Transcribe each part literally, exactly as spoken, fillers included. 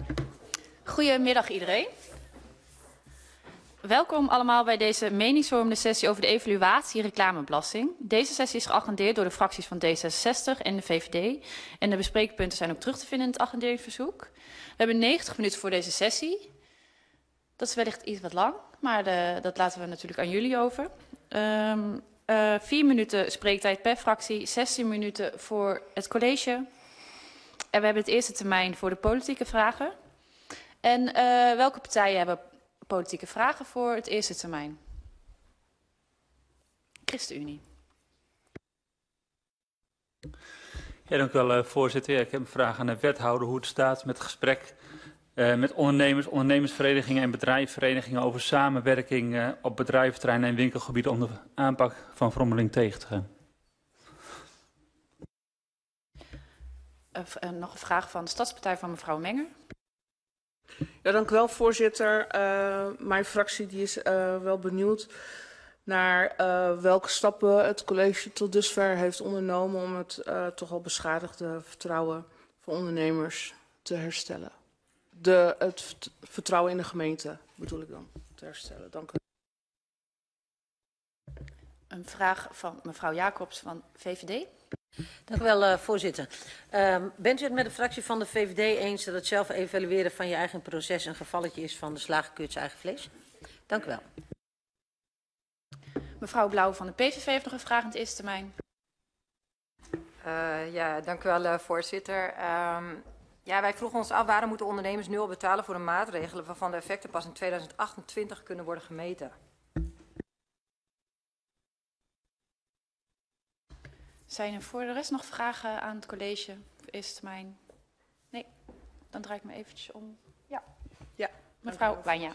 Goedemiddag iedereen. Welkom allemaal bij deze meningsvormende sessie over de evaluatie reclamebelasting. Deze sessie is geagendeerd door de fracties van D zesenzestig en de V V D. En de bespreekpunten zijn ook terug te vinden in het agenderingsverzoek. We hebben negentig minuten voor deze sessie. Dat is wellicht iets wat lang, maar de, dat laten we natuurlijk aan jullie over. Um, uh, vier minuten spreektijd per fractie, zestien minuten voor het college. En we hebben het eerste termijn voor de politieke vragen. En uh, welke partijen hebben politieke vragen voor het eerste termijn? ChristenUnie. Ja, dank u wel, uh, voorzitter. Ja, ik heb een vraag aan de wethouder hoe het staat met het gesprek uh, met ondernemers, ondernemersverenigingen en bedrijfsverenigingen over samenwerking uh, op bedrijventerreinen en winkelgebieden om de aanpak van vrommeling tegen te gaan. Uh, uh, nog een vraag van de Stadspartij van mevrouw Menger. Ja, dank u wel, voorzitter. Uh, mijn fractie die is uh, wel benieuwd naar uh, welke stappen het college tot dusver heeft ondernomen om het uh, toch al beschadigde vertrouwen van ondernemers te herstellen. De, het vertrouwen in de gemeente bedoel ik dan te herstellen. Dank u. Een vraag van mevrouw Jacobs van V V D. Dank u wel, uh, voorzitter. Uh, bent u het met de fractie van de V V D eens dat het zelf evalueren van je eigen proces een gevalletje is van de slagerkeurt eigen vlees? Dank u wel. Mevrouw Blauw van de P V V heeft nog een vraag in het eerste termijn. Uh, ja, dank u wel, uh, voorzitter. Um, ja, wij vroegen ons af waarom moeten ondernemers nu al betalen voor een maatregelen waarvan de effecten pas in tweeduizend achtentwintig kunnen worden gemeten. Zijn er voor de rest nog vragen aan het college voor eerste termijn? Nee, dan draai ik me eventjes om. Ja, ja mevrouw Wijnja.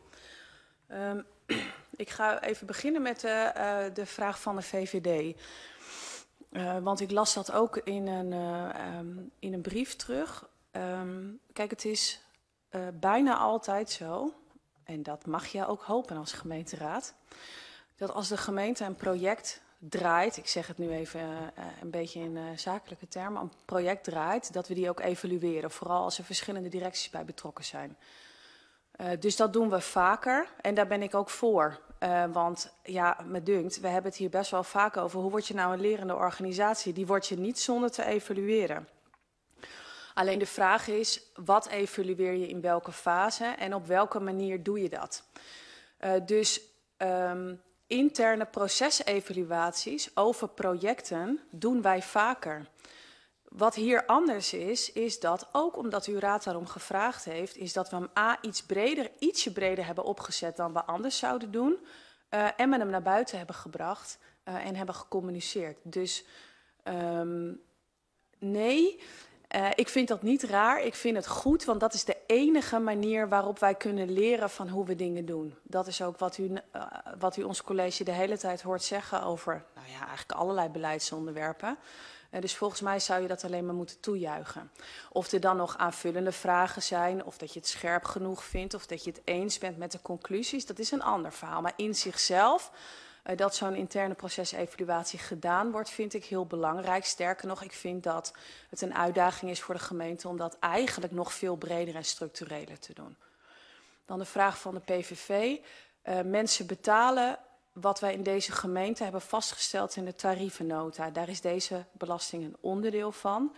Um, ik ga even beginnen met de, uh, de vraag van de V V D. Uh, want ik las dat ook in een, uh, um, in een brief terug. Um, kijk, het is uh, bijna altijd zo, en dat mag je ook hopen als gemeenteraad, dat als de gemeente een project draait, ik zeg het nu even uh, een beetje in uh, zakelijke termen, een project draait, dat we die ook evalueren. Vooral als er verschillende directies bij betrokken zijn. Uh, dus dat doen we vaker en daar ben ik ook voor. Uh, want ja, me dunkt, we hebben het hier best wel vaak over hoe word je nou een lerende organisatie. Die word je niet zonder te evalueren. Alleen de vraag is, wat evalueer je in welke fase en op welke manier doe je dat? Uh, dus um, interne procesevaluaties over projecten doen wij vaker. Wat hier anders is, is dat ook omdat uw raad daarom gevraagd heeft, is dat we hem A iets breder, ietsje breder hebben opgezet dan we anders zouden doen. Uh, en met hem naar buiten hebben gebracht uh, en hebben gecommuniceerd. Dus um, nee, uh, ik vind dat niet raar. Ik vind het goed, want dat is de enige manier waarop wij kunnen leren van hoe we dingen doen. Dat is ook wat u, uh, wat u ons college de hele tijd hoort zeggen over nou ja, eigenlijk allerlei beleidsonderwerpen. Uh, dus volgens mij zou je dat alleen maar moeten toejuichen. Of er dan nog aanvullende vragen zijn, of dat je het scherp genoeg vindt, of dat je het eens bent met de conclusies, dat is een ander verhaal. Maar in zichzelf, uh, dat zo'n interne procesevaluatie gedaan wordt, vind ik heel belangrijk. Sterker nog, ik vind dat het een uitdaging is voor de gemeente om dat eigenlijk nog veel breder en structureler te doen. Dan de vraag van de P V V. Uh, mensen betalen wat wij in deze gemeente hebben vastgesteld in de tarievennota. Daar is deze belasting een onderdeel van.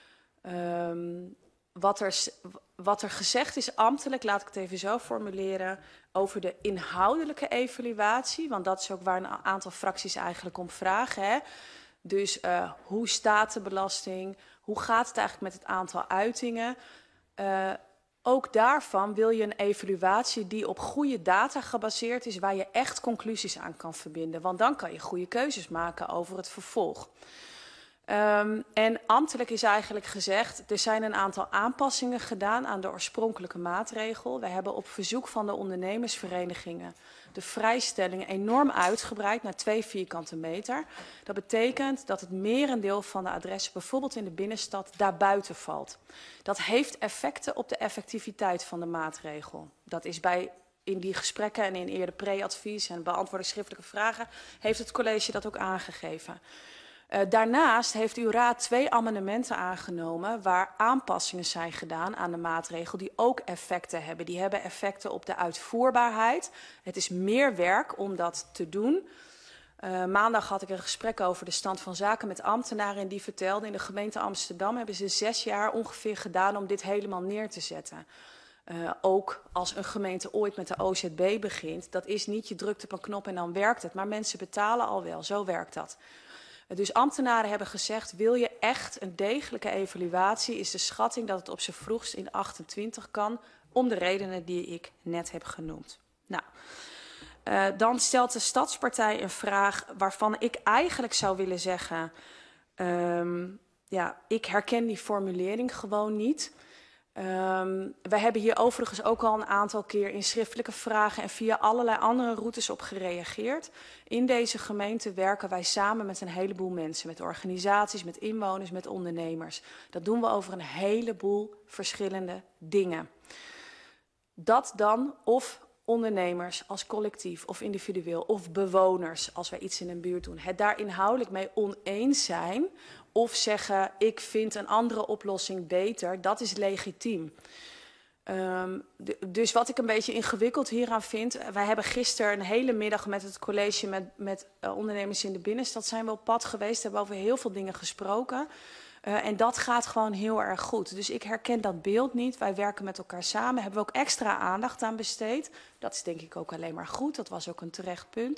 Um, wat, er, wat er gezegd is ambtelijk, laat ik het even zo formuleren, over de inhoudelijke evaluatie, want dat is ook waar een aantal fracties eigenlijk om vragen. Hè? Dus uh, hoe staat de belasting? Hoe gaat het eigenlijk met het aantal uitingen? Uh, Ook daarvan wil je een evaluatie die op goede data gebaseerd is, waar je echt conclusies aan kan verbinden. Want dan kan je goede keuzes maken over het vervolg. Um, en ambtelijk is eigenlijk gezegd, er zijn een aantal aanpassingen gedaan aan de oorspronkelijke maatregel. We hebben op verzoek van de ondernemersverenigingen de vrijstellingen enorm uitgebreid naar twee vierkante meter. Dat betekent dat het merendeel van de adressen, bijvoorbeeld in de binnenstad, daarbuiten valt. Dat heeft effecten op de effectiviteit van de maatregel. Dat is bij in die gesprekken en in eerder pre-advies en beantwoording schriftelijke vragen, heeft het college dat ook aangegeven. Uh, daarnaast heeft uw raad twee amendementen aangenomen waar aanpassingen zijn gedaan aan de maatregel die ook effecten hebben. Die hebben effecten op de uitvoerbaarheid. Het is meer werk om dat te doen. Uh, maandag had ik een gesprek over de stand van zaken met ambtenaren en die vertelden in de gemeente Amsterdam hebben ze zes jaar ongeveer gedaan om dit helemaal neer te zetten. Uh, ook als een gemeente ooit met de O Z B begint, dat is niet je drukt op een knop en dan werkt het, maar mensen betalen al wel, zo werkt dat. Uh, dus ambtenaren hebben gezegd, wil je echt een degelijke evaluatie, is de schatting dat het op zijn vroegst in achtentwintig kan, om de redenen die ik net heb genoemd. Nou. Uh, dan stelt de Stadspartij een vraag waarvan ik eigenlijk zou willen zeggen, um, ja, ik herken die formulering gewoon niet. Um, wij hebben hier overigens ook al een aantal keer in schriftelijke vragen en via allerlei andere routes op gereageerd. In deze gemeente werken wij samen met een heleboel mensen, met organisaties, met inwoners, met ondernemers. Dat doen we over een heleboel verschillende dingen. Dat dan of ondernemers als collectief of individueel of bewoners als wij iets in een buurt doen, het daar inhoudelijk mee oneens zijn of zeggen ik vind een andere oplossing beter, dat is legitiem. Um, de, dus wat ik een beetje ingewikkeld hieraan vind, wij hebben gisteren een hele middag met het college met, met uh, ondernemers in de binnenstad zijn we op pad geweest, hebben over heel veel dingen gesproken. Uh, en dat gaat gewoon heel erg goed. Dus ik herken dat beeld niet. Wij werken met elkaar samen. Hebben we ook extra aandacht aan besteed. Dat is denk ik ook alleen maar goed. Dat was ook een terecht punt.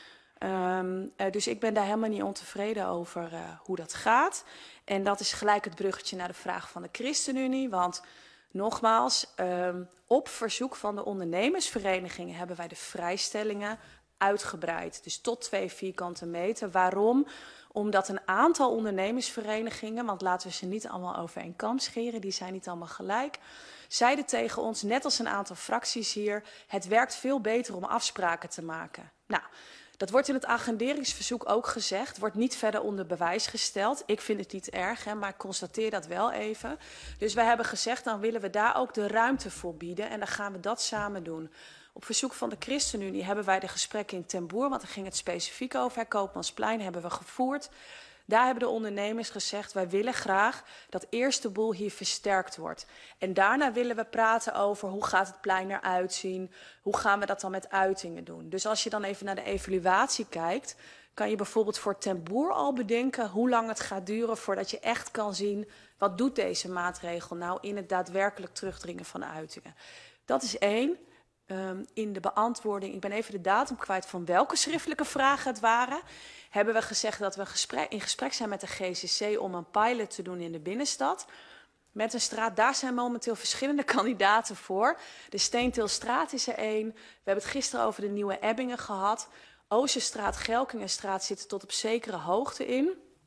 Um, uh, dus ik ben daar helemaal niet ontevreden over uh, hoe dat gaat. En dat is gelijk het bruggetje naar de vraag van de ChristenUnie. Want nogmaals, um, op verzoek van de ondernemersverenigingen hebben wij de vrijstellingen uitgebreid. Dus tot twee vierkante meter. Waarom? Omdat een aantal ondernemersverenigingen, want laten we ze niet allemaal over één kam scheren, die zijn niet allemaal gelijk, zeiden tegen ons, net als een aantal fracties hier, het werkt veel beter om afspraken te maken. Nou, dat wordt in het agenderingsverzoek ook gezegd, wordt niet verder onder bewijs gesteld. Ik vind het niet erg, hè, maar ik constateer dat wel even. Dus wij hebben gezegd, dan willen we daar ook de ruimte voor bieden en dan gaan we dat samen doen. Op verzoek van de ChristenUnie hebben wij de gesprekken in Ten Boer, want daar ging het specifiek over, Herr Koopmansplein, hebben we gevoerd. Daar hebben de ondernemers gezegd, wij willen graag dat eerst de boel hier versterkt wordt. En daarna willen we praten over hoe gaat het plein eruit zien, hoe gaan we dat dan met uitingen doen. Dus als je dan even naar de evaluatie kijkt, kan je bijvoorbeeld voor Ten Boer al bedenken hoe lang het gaat duren voordat je echt kan zien, wat doet deze maatregel nou in het daadwerkelijk terugdringen van de uitingen. Dat is één. Um, in de beantwoording, ik ben even de datum kwijt van welke schriftelijke vragen het waren, hebben we gezegd dat we gesprek, in gesprek zijn met de G C C om een pilot te doen in de binnenstad. Met een straat, daar zijn momenteel verschillende kandidaten voor. De Steentilstraat is er één. We hebben het gisteren over de Nieuwe Ebbingen gehad. Oosterstraat, Gelkingenstraat zitten tot op zekere hoogte in.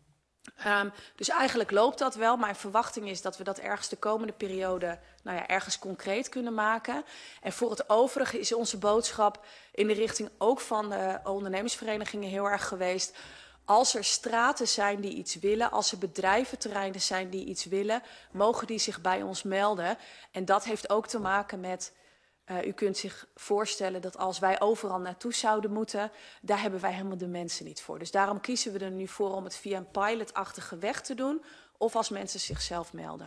Um, dus eigenlijk loopt dat wel. Mijn verwachting is dat we dat ergens de komende periode nou ja, ergens concreet kunnen maken. En voor het overige is onze boodschap in de richting ook van de ondernemersverenigingen heel erg geweest. Als er straten zijn die iets willen, als er bedrijventerreinen zijn die iets willen, mogen die zich bij ons melden. En dat heeft ook te maken met, uh, u kunt zich voorstellen dat als wij overal naartoe zouden moeten, daar hebben wij helemaal de mensen niet voor. Dus daarom kiezen we er nu voor om het via een pilotachtige weg te doen, of als mensen zichzelf melden.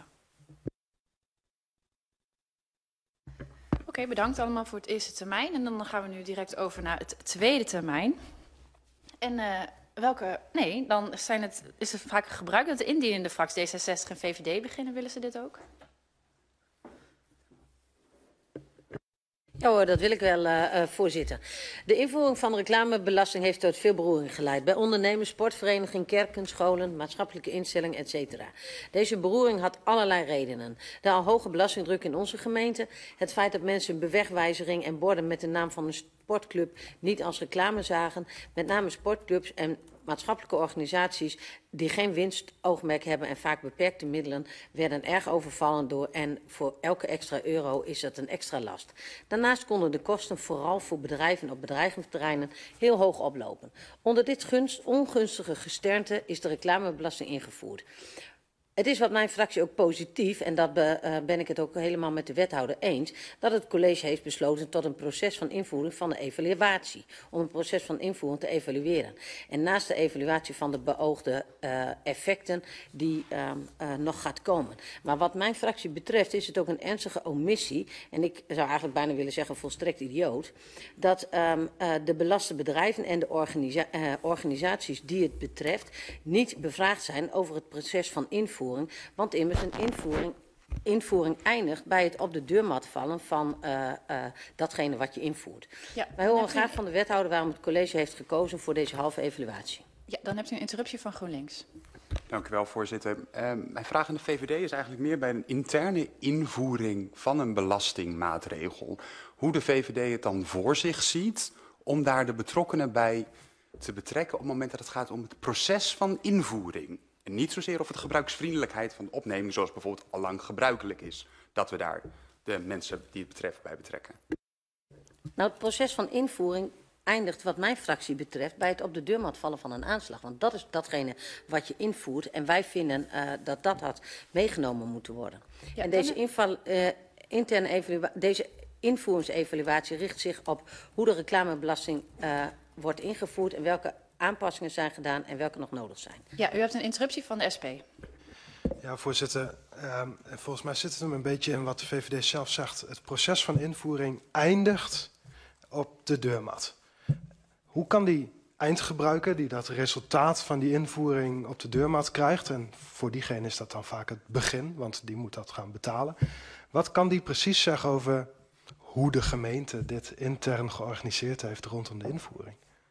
Oké, okay, bedankt allemaal voor het eerste termijn. En dan gaan we nu direct over naar het tweede termijn. En uh, welke, nee, dan zijn het, is het vaak gebruik dat de indienende fractie D zesenzestig en V V D beginnen. Willen ze dit ook? Ja hoor, dat wil ik wel, uh, uh, voorzitter. De invoering van de reclamebelasting heeft tot veel beroering geleid. Bij ondernemers, sportverenigingen, kerken, scholen, maatschappelijke instellingen, et cetera. Deze beroering had allerlei redenen. De al hoge belastingdruk in onze gemeente. Het feit dat mensen een bewegwijzering en borden met de naam van een sportclub niet als reclame zagen. Met name sportclubs en maatschappelijke organisaties die geen winstoogmerk hebben en vaak beperkte middelen werden erg overvallen door en voor elke extra euro is dat een extra last. Daarnaast konden de kosten vooral voor bedrijven op bedrijventerreinen heel hoog oplopen. Onder dit gunst, ongunstige gesternte is de reclamebelasting ingevoerd. Het is wat mijn fractie ook positief, en dat be, uh, ben ik het ook helemaal met de wethouder eens, dat het college heeft besloten tot een proces van invoering van de evaluatie. Om een proces van invoering te evalueren. En naast de evaluatie van de beoogde uh, effecten die um, uh, nog gaat komen. Maar wat mijn fractie betreft is het ook een ernstige omissie, en ik zou eigenlijk bijna willen zeggen volstrekt idioot, dat um, uh, de belaste bedrijven en de organisa uh, organisaties die het betreft niet bevraagd zijn over het proces van invoering. Want immers een invoering, invoering eindigt bij het op de deurmat vallen van uh, uh, datgene wat je invoert. Ja, Wij horen graag u... van de wethouder waarom het college heeft gekozen voor deze halve evaluatie. Ja, dan hebt u een interruptie van GroenLinks. Dank u wel, voorzitter. Uh, mijn vraag aan de V V D is eigenlijk meer bij een interne invoering van een belastingmaatregel. Hoe de V V D het dan voor zich ziet om daar de betrokkenen bij te betrekken op het moment dat het gaat om het proces van invoering. En niet zozeer of het gebruiksvriendelijkheid van de opneming, zoals bijvoorbeeld allang gebruikelijk is, dat we daar de mensen die het betreft bij betrekken. Nou, het proces van invoering eindigt wat mijn fractie betreft bij het op de deurmat vallen van een aanslag. Want dat is datgene wat je invoert en wij vinden uh, dat dat had meegenomen moeten worden. Ja, en deze, inval, uh, interne evalua deze invoeringsevaluatie richt zich op hoe de reclamebelasting uh, wordt ingevoerd en welke aanpassingen zijn gedaan en welke nog nodig zijn. Ja, u hebt een interruptie van de S P. Ja, voorzitter. Um, volgens mij zit het hem een beetje in wat de V V D zelf zegt. Het proces van invoering eindigt op de deurmat. Hoe kan die eindgebruiker die dat resultaat van die invoering op de deurmat krijgt, en voor diegene is dat dan vaak het begin, want die moet dat gaan betalen. Wat kan die precies zeggen over hoe de gemeente dit intern georganiseerd heeft rondom de invoering?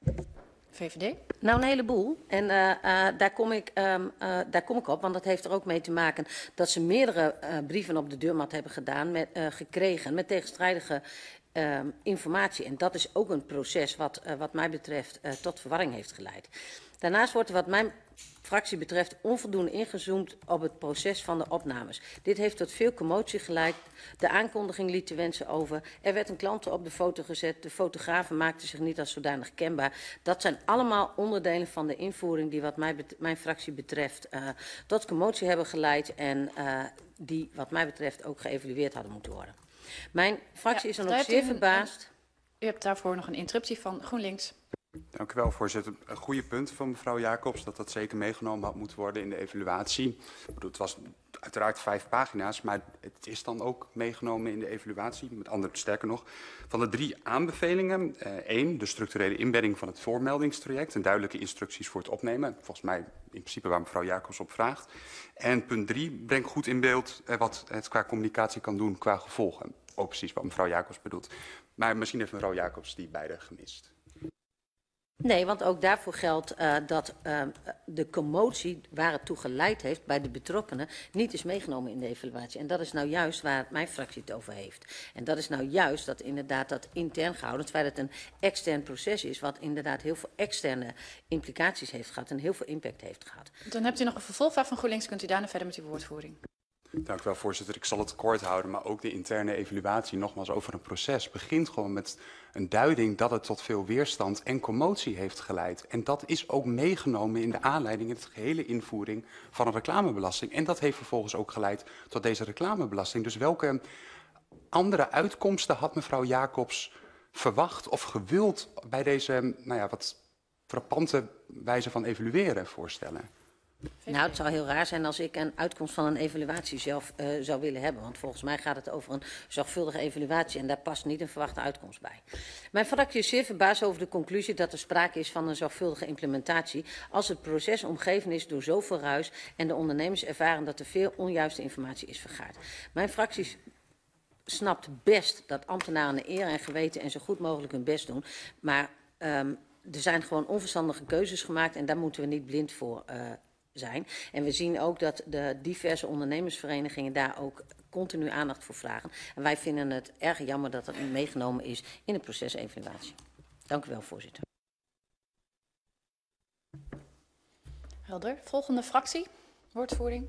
V V D? Nou, een heleboel. En uh, uh, daar, kom ik, um, uh, daar kom ik op, want dat heeft er ook mee te maken dat ze meerdere uh, brieven op de deurmat hebben gedaan, met, uh, gekregen met tegenstrijdige uh, informatie. En dat is ook een proces wat, uh, wat mij betreft uh, tot verwarring heeft geleid. Daarnaast wordt er wat mijn fractie betreft onvoldoende ingezoomd op het proces van de opnames. Dit heeft tot veel commotie geleid. De aankondiging liet te wensen over. Er werd een klant op de foto gezet. De fotografen maakten zich niet als zodanig kenbaar. Dat zijn allemaal onderdelen van de invoering die wat mij, mijn fractie betreft uh, tot commotie hebben geleid en uh, die wat mij betreft ook geëvalueerd hadden moeten worden. Mijn fractie ja, is dan ook zeer verbaasd. U hebt daarvoor nog een interruptie van GroenLinks. Dank u wel, voorzitter. Een goede punt van mevrouw Jacobs, dat dat zeker meegenomen had moeten worden in de evaluatie. Ik bedoel, het was uiteraard vijf pagina's, maar het is dan ook meegenomen in de evaluatie. Met andere, sterker nog, van de drie aanbevelingen. Eén, uh, de structurele inbedding van het voormeldingstraject en duidelijke instructies voor het opnemen. Volgens mij in principe waar mevrouw Jacobs op vraagt. En punt drie, breng goed in beeld uh, wat het qua communicatie kan doen qua gevolgen. Ook precies wat mevrouw Jacobs bedoelt. Maar misschien heeft mevrouw Jacobs die beide gemist. Nee, want ook daarvoor geldt uh, dat uh, de commotie waar het toe geleid heeft bij de betrokkenen niet is meegenomen in de evaluatie. En dat is nou juist waar mijn fractie het over heeft. En dat is nou juist dat inderdaad dat intern gehouden, terwijl het een extern proces is, wat inderdaad heel veel externe implicaties heeft gehad en heel veel impact heeft gehad. Dan hebt u nog een vervolgvraag van GroenLinks, kunt u daarna verder met uw woordvoering. Dank u wel, voorzitter. Ik zal het kort houden, maar ook de interne evaluatie, nogmaals over een proces, begint gewoon met een duiding dat het tot veel weerstand en commotie heeft geleid. En dat is ook meegenomen in de aanleiding, in de gehele invoering van een reclamebelasting. En dat heeft vervolgens ook geleid tot deze reclamebelasting. Dus welke andere uitkomsten had mevrouw Jacobs verwacht of gewild bij deze, nou ja, wat frappante wijze van evalueren voorstellen? Nou, het zou heel raar zijn als ik een uitkomst van een evaluatie zelf uh, zou willen hebben. Want volgens mij gaat het over een zorgvuldige evaluatie en daar past niet een verwachte uitkomst bij. Mijn fractie is zeer verbaasd over de conclusie dat er sprake is van een zorgvuldige implementatie als het proces omgeven is door zoveel ruis en de ondernemers ervaren dat er veel onjuiste informatie is vergaard. Mijn fractie snapt best dat ambtenaren naar eer en geweten en zo goed mogelijk hun best doen, maar um, er zijn gewoon onverstandige keuzes gemaakt en daar moeten we niet blind voor uh, zijn. En we zien ook dat de diverse ondernemersverenigingen daar ook continu aandacht voor vragen. En wij vinden het erg jammer dat dat niet meegenomen is in de procesevaluatie. Dank u wel, voorzitter. Helder. Volgende fractie. Woordvoering.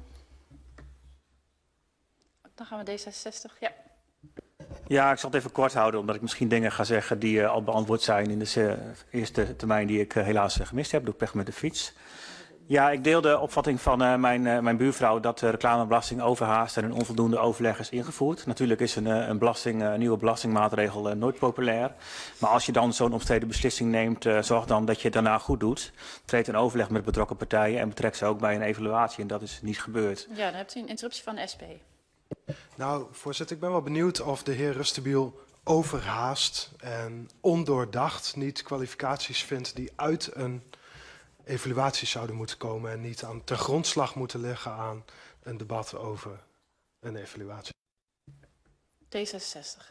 Dan gaan we D zesenzestig. Ja. Ja, ik zal het even kort houden, omdat ik misschien dingen ga zeggen die uh, al beantwoord zijn in de uh, eerste termijn die ik uh, helaas uh, gemist heb. Doe ik pech met de fiets. Ja, ik deel de opvatting van uh, mijn, uh, mijn buurvrouw dat de reclamebelasting overhaast en een onvoldoende overleg is ingevoerd. Natuurlijk is een, uh, een, belasting, uh, een nieuwe belastingmaatregel uh, nooit populair. Maar als je dan zo'n omstreden beslissing neemt, uh, zorg dan dat je het daarna goed doet. Treed in overleg met betrokken partijen en betrek ze ook bij een evaluatie. En dat is niet gebeurd. Ja, dan hebt u een interruptie van de S P. Nou, voorzitter, ik ben wel benieuwd of de heer Rustenbiel overhaast en ondoordacht niet kwalificaties vindt die uit een evaluatie zouden moeten komen en niet aan ten grondslag moeten liggen aan een debat over een evaluatie. D zesenzestig.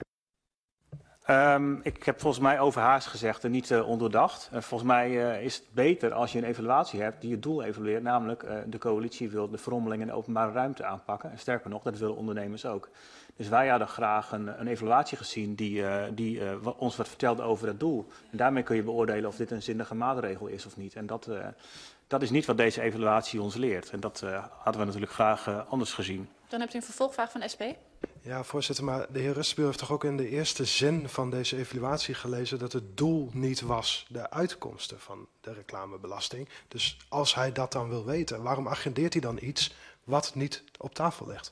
Um, ik heb volgens mij overhaast gezegd en niet uh, ondoordacht. Uh, volgens mij uh, is het beter als je een evaluatie hebt die het doel evalueert. Namelijk uh, de coalitie wil de verrommeling in de openbare ruimte aanpakken. En sterker nog, dat willen ondernemers ook. Dus wij hadden graag een, een evaluatie gezien die, uh, die uh, ons wat vertelde over het doel. En daarmee kun je beoordelen of dit een zinnige maatregel is of niet. En dat, uh, dat is niet wat deze evaluatie ons leert. En dat uh, hadden we natuurlijk graag uh, anders gezien. Dan hebt u een vervolgvraag van de S P. Ja, voorzitter, maar de heer Rustenbiel heeft toch ook in de eerste zin van deze evaluatie gelezen dat het doel niet was de uitkomsten van de reclamebelasting. Dus als hij dat dan wil weten, waarom agendeert hij dan iets wat niet op tafel ligt?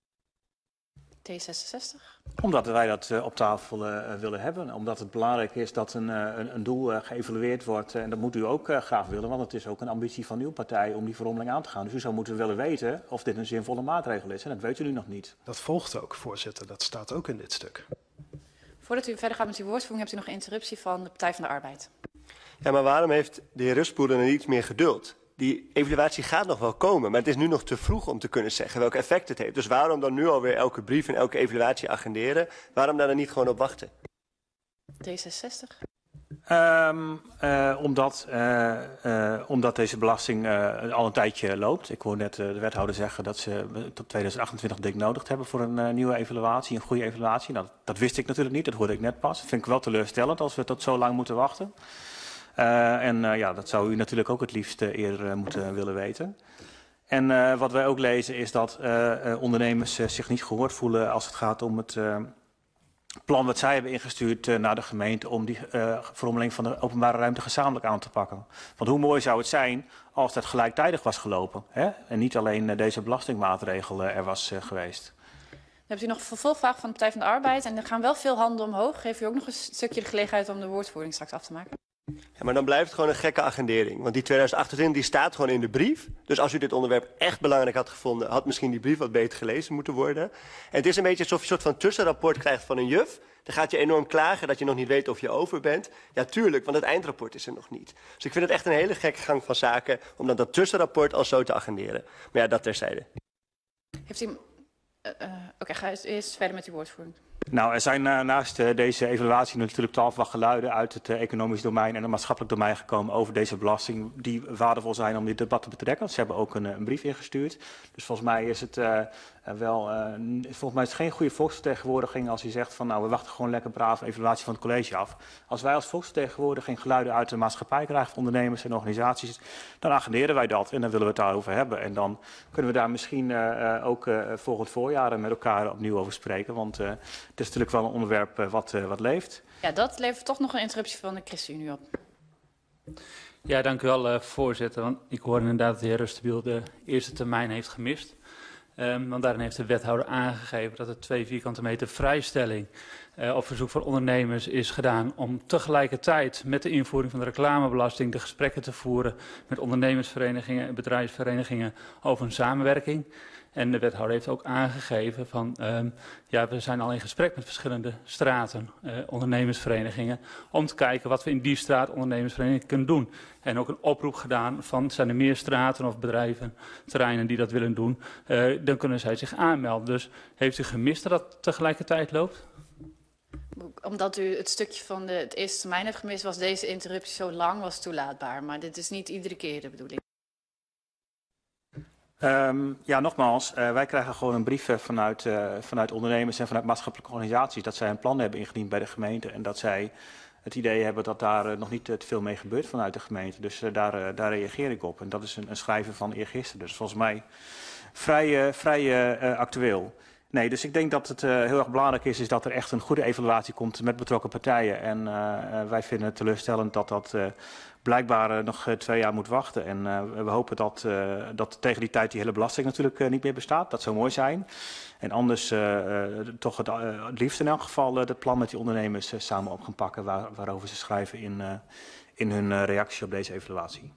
D zesenzestig. Omdat wij dat uh, op tafel uh, willen hebben. Omdat het belangrijk is dat een, uh, een, een doel uh, geëvalueerd wordt. Uh, en dat moet u ook uh, graag willen, want het is ook een ambitie van uw partij om die verrommeling aan te gaan. Dus u zou moeten willen weten of dit een zinvolle maatregel is. En dat weet u nu nog niet. Dat volgt ook, voorzitter. Dat staat ook in dit stuk. Voordat u verder gaat met uw woordvoering, hebt u nog een interruptie van de Partij van de Arbeid. Ja, maar waarom heeft de heer Rustenbiel er niet meer geduld? Die evaluatie gaat nog wel komen, maar het is nu nog te vroeg om te kunnen zeggen welk effect het heeft. Dus waarom dan nu alweer elke brief en elke evaluatie agenderen? Waarom daar dan niet gewoon op wachten? D zesenzestig. Um, uh, omdat, uh, uh, omdat deze belasting uh, al een tijdje loopt. Ik hoor net uh, de wethouder zeggen dat ze tot tweeduizend achtentwintig dik nodig hebben voor een uh, nieuwe evaluatie, een goede evaluatie. Nou, dat wist ik natuurlijk niet, dat hoorde ik net pas. Dat vind ik wel teleurstellend als we tot zo lang moeten wachten. Uh, en uh, ja, dat zou u natuurlijk ook het liefst uh, eerder uh, moeten willen weten. En uh, wat wij ook lezen is dat uh, uh, ondernemers uh, zich niet gehoord voelen als het gaat om het uh, plan wat zij hebben ingestuurd uh, naar de gemeente om die uh, verrommeling van de openbare ruimte gezamenlijk aan te pakken. Want hoe mooi zou het zijn als dat gelijktijdig was gelopen, hè? En niet alleen uh, deze belastingmaatregel uh, er was uh, geweest. Dan hebt u nog een vervolgvraag van de Partij van de Arbeid en er gaan wel veel handen omhoog. Geef u ook nog een stukje de gelegenheid om de woordvoering straks af te maken. Ja, maar dan blijft het gewoon een gekke agendering. Want die tweeduizend achtentwintig die staat gewoon in de brief. Dus als u dit onderwerp echt belangrijk had gevonden, had misschien die brief wat beter gelezen moeten worden. En het is een beetje alsof je een soort van tussenrapport krijgt van een juf. Dan gaat je enorm klagen dat je nog niet weet of je over bent. Ja, tuurlijk, want het eindrapport is er nog niet. Dus ik vind het echt een hele gekke gang van zaken om dan dat tussenrapport al zo te agenderen. Maar ja, dat terzijde. Heeft u... Uh, uh, Oké, okay, ga eerst verder met uw woordvoering. Nou, er zijn uh, naast uh, deze evaluatie natuurlijk tal van geluiden uit het uh, economisch domein en het maatschappelijk domein gekomen over deze belasting die waardevol zijn om dit debat te betrekken. Ze hebben ook een, een brief ingestuurd. Dus volgens mij is het uh, wel, uh, volgens mij is het geen goede volksvertegenwoordiging als u zegt van nou we wachten gewoon lekker braaf evaluatie van het college af. Als wij als volksvertegenwoordiging geluiden uit de maatschappij krijgen van ondernemers en organisaties, dan agenderen wij dat en dan willen we het daarover hebben. En dan kunnen we daar misschien uh, uh, ook uh, volgend voorjaar met elkaar opnieuw over spreken, want uh, het is natuurlijk wel een onderwerp uh, wat, uh, wat leeft. Ja, dat levert toch nog een interruptie van de ChristenUnie op. Ja, dank u wel, uh, voorzitter. Want ik hoor inderdaad dat de heer Rustenbiel de eerste termijn heeft gemist. Um, want daarin heeft de wethouder aangegeven dat er twee vierkante meter vrijstelling uh, op verzoek van ondernemers is gedaan om tegelijkertijd met de invoering van de reclamebelasting de gesprekken te voeren met ondernemersverenigingen en bedrijfsverenigingen over een samenwerking. En de wethouder heeft ook aangegeven van, um, ja, we zijn al in gesprek met verschillende straten, uh, ondernemersverenigingen, om te kijken wat we in die straat ondernemersverenigingen kunnen doen. En ook een oproep gedaan van, zijn er meer straten of bedrijven, terreinen die dat willen doen, uh, dan kunnen zij zich aanmelden. Dus heeft u gemist dat dat tegelijkertijd loopt? Omdat u het stukje van de, het eerste termijn heeft gemist, was deze interruptie zo lang, was toelaatbaar. Maar dit is niet iedere keer de bedoeling. Um, ja, nogmaals, uh, wij krijgen gewoon een brief uh, vanuit, uh, vanuit ondernemers en vanuit maatschappelijke organisaties dat zij een plan hebben ingediend bij de gemeente en dat zij het idee hebben dat daar uh, nog niet uh, te veel mee gebeurt vanuit de gemeente. Dus uh, daar, uh, daar reageer ik op. En dat is een, een schrijven van eergisteren. Dus volgens mij vrij, uh, vrij uh, uh, actueel. Nee, dus ik denk dat het uh, heel erg belangrijk is, is dat er echt een goede evaluatie komt met betrokken partijen. En uh, uh, wij vinden het teleurstellend dat dat uh, blijkbaar uh, nog uh, twee jaar moet wachten. En uh, we hopen dat, uh, dat tegen die tijd die hele belasting natuurlijk uh, niet meer bestaat. Dat zou mooi zijn. En anders uh, uh, toch het, uh, het liefst in elk geval uh, het plan met die ondernemers uh, samen op gaan pakken waar, waarover ze schrijven in, uh, in hun uh, reactie op deze evaluatie.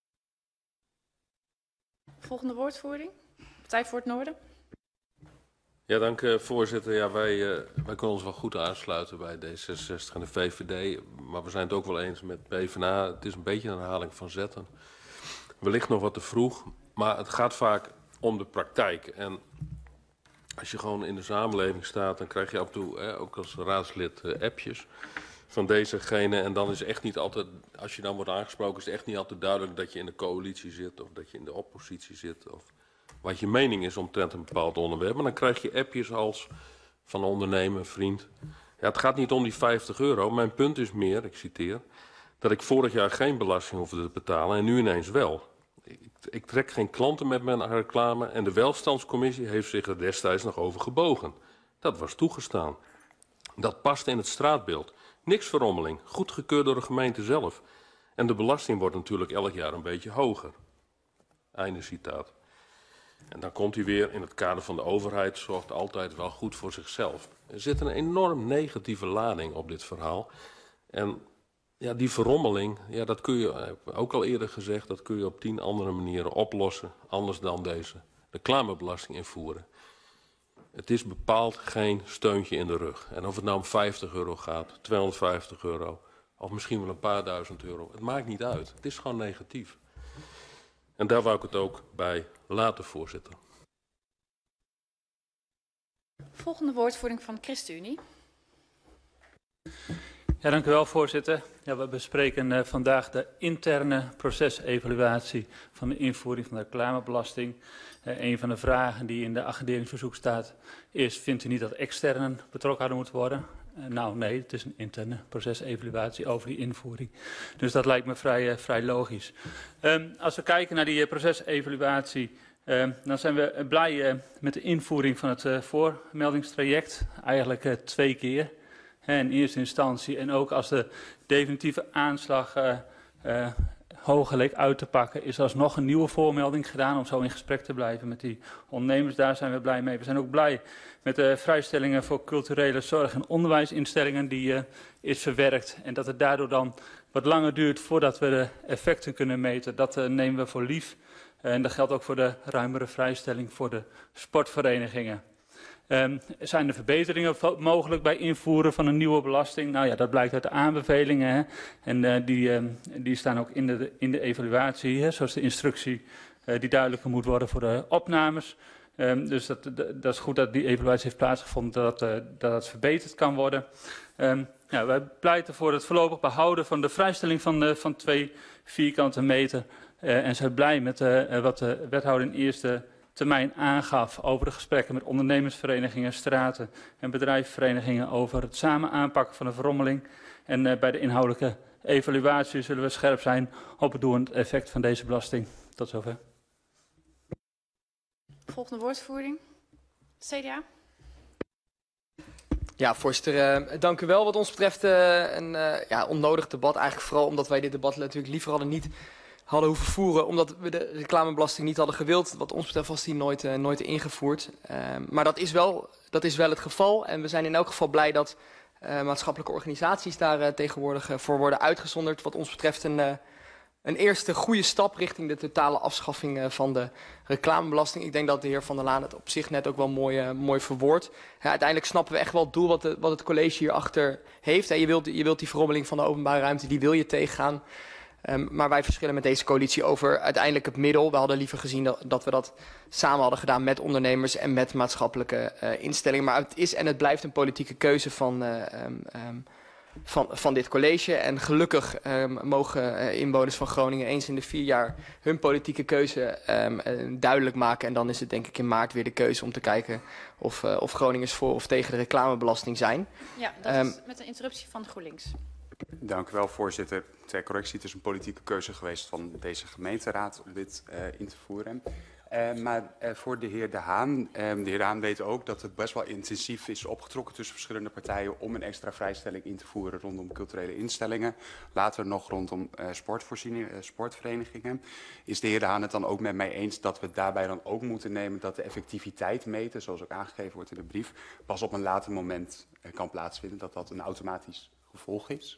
Volgende woordvoering. Partij voor het Noorden. Ja, dank uh, voorzitter. Ja, wij, uh, wij kunnen ons wel goed aansluiten bij D zesenzestig en de V V D. Maar we zijn het ook wel eens met PvdA. Het is een beetje een herhaling van zetten. Wellicht nog wat te vroeg. Maar het gaat vaak om de praktijk. En als je gewoon in de samenleving staat, dan krijg je af en toe, hè, ook als raadslid, uh, appjes van dezegene. En dan is echt niet altijd, als je dan wordt aangesproken, is het echt niet altijd duidelijk dat je in de coalitie zit of dat je in de oppositie zit. Of wat je mening is omtrent een bepaald onderwerp. Maar dan krijg je appjes als van een ondernemer, een vriend. Ja, het gaat niet om die vijftig euro. Mijn punt is meer, ik citeer, dat ik vorig jaar geen belasting hoefde te betalen en nu ineens wel. Ik, ik trek geen klanten met mijn reclame en de welstandscommissie heeft zich er destijds nog over gebogen. Dat was toegestaan. Dat past in het straatbeeld. Niks verrommeling, goedgekeurd door de gemeente zelf. En de belasting wordt natuurlijk elk jaar een beetje hoger. Einde citaat. En dan komt hij weer, in het kader van de overheid zorgt altijd wel goed voor zichzelf. Er zit een enorm negatieve lading op dit verhaal. En ja, die verrommeling, ja, dat kun je, heb ik ook al eerder gezegd, dat kun je op tien andere manieren oplossen, anders dan deze reclamebelasting invoeren. Het is bepaald geen steuntje in de rug. En of het nou om vijftig euro gaat, tweehonderdvijftig euro, of misschien wel een paar duizend euro, het maakt niet uit. Het is gewoon negatief. En daar wou ik het ook bij laten, voorzitter. Volgende woordvoering van de ChristenUnie. Ja, dank u wel, voorzitter. Ja, we bespreken uh, vandaag de interne procesevaluatie van de invoering van de reclamebelasting. Uh, een van de vragen die in de agenderingsverzoek staat is, vindt u niet dat externen betrokken hadden moeten worden? Uh, nou nee, het is een interne procesevaluatie over die invoering. Dus dat lijkt me vrij, uh, vrij logisch. Um, als we kijken naar die uh, procesevaluatie, uh, dan zijn we blij uh, met de invoering van het uh, voormeldingstraject. Eigenlijk uh, twee keer. In eerste instantie en ook als de definitieve aanslag uh, uh, hoger leek uit te pakken, is er alsnog een nieuwe voormelding gedaan om zo in gesprek te blijven met die ondernemers. Daar zijn we blij mee. We zijn ook blij met de vrijstellingen voor culturele zorg- en onderwijsinstellingen die uh, is verwerkt. En dat het daardoor dan wat langer duurt voordat we de effecten kunnen meten. Dat uh, nemen we voor lief. Uh, en dat geldt ook voor de ruimere vrijstelling voor de sportverenigingen. Um, zijn er verbeteringen mogelijk bij invoeren van een nieuwe belasting? Nou ja, dat blijkt uit de aanbevelingen. Hè? En uh, die, um, die staan ook in de, in de evaluatie, hè? Zoals de instructie uh, die duidelijker moet worden voor de opnames. Um, dus dat, dat is goed dat die evaluatie heeft plaatsgevonden, dat, uh, dat het verbeterd kan worden. Um, ja, wij pleiten voor het voorlopig behouden van de vrijstelling van, de, van twee vierkante meter. Uh, en zijn blij met uh, wat de wethouder in eerste termijn aangaf over de gesprekken met ondernemersverenigingen, straten en bedrijfsverenigingen over het samen aanpakken van de verrommeling. En uh, bij de inhoudelijke evaluatie zullen we scherp zijn op het doelend effect van deze belasting. Tot zover. Volgende woordvoering. C D A. Ja, voorzitter, uh, dank u wel. Wat ons betreft uh, een uh, ja, onnodig debat. Eigenlijk vooral omdat wij dit debat natuurlijk liever hadden niet hadden hoeven voeren, omdat we de reclamebelasting niet hadden gewild. Wat ons betreft was die nooit, uh, nooit ingevoerd. Uh, maar dat is, wel, dat is wel het geval. En we zijn in elk geval blij dat uh, maatschappelijke organisaties daar uh, tegenwoordig uh, voor worden uitgezonderd. Wat ons betreft een, uh, een eerste goede stap richting de totale afschaffing uh, van de reclamebelasting. Ik denk dat de heer Van der Laan het op zich net ook wel mooi, uh, mooi verwoordt. Ja, uiteindelijk snappen we echt wel het doel wat, de, wat het college hierachter heeft. Hè. Je, wilt, je wilt die verrommeling van de openbare ruimte, die wil je tegengaan. Um, maar wij verschillen met deze coalitie over uiteindelijk het middel. We hadden liever gezien dat, dat we dat samen hadden gedaan met ondernemers en met maatschappelijke uh, instellingen. Maar het is en het blijft een politieke keuze van, uh, um, um, van, van dit college. En gelukkig um, mogen uh, inwoners van Groningen eens in de vier jaar hun politieke keuze um, uh, duidelijk maken. En dan is het denk ik in maart weer de keuze om te kijken of, uh, of Groningers voor of tegen de reclamebelasting zijn. Ja, dat um, is met een interruptie van GroenLinks. Dank u wel, voorzitter. Ter correctie, het is een politieke keuze geweest van deze gemeenteraad om dit uh, in te voeren. Uh, maar uh, voor de heer De Haan, uh, de heer De Haan weet ook dat het best wel intensief is opgetrokken tussen verschillende partijen om een extra vrijstelling in te voeren rondom culturele instellingen. Later nog rondom uh, sportvoorzieningen, uh, sportverenigingen. Is de heer De Haan het dan ook met mij eens dat we daarbij dan ook moeten nemen dat de effectiviteit meten, zoals ook aangegeven wordt in de brief, pas op een later moment uh, kan plaatsvinden, dat dat een automatisch gevolg is?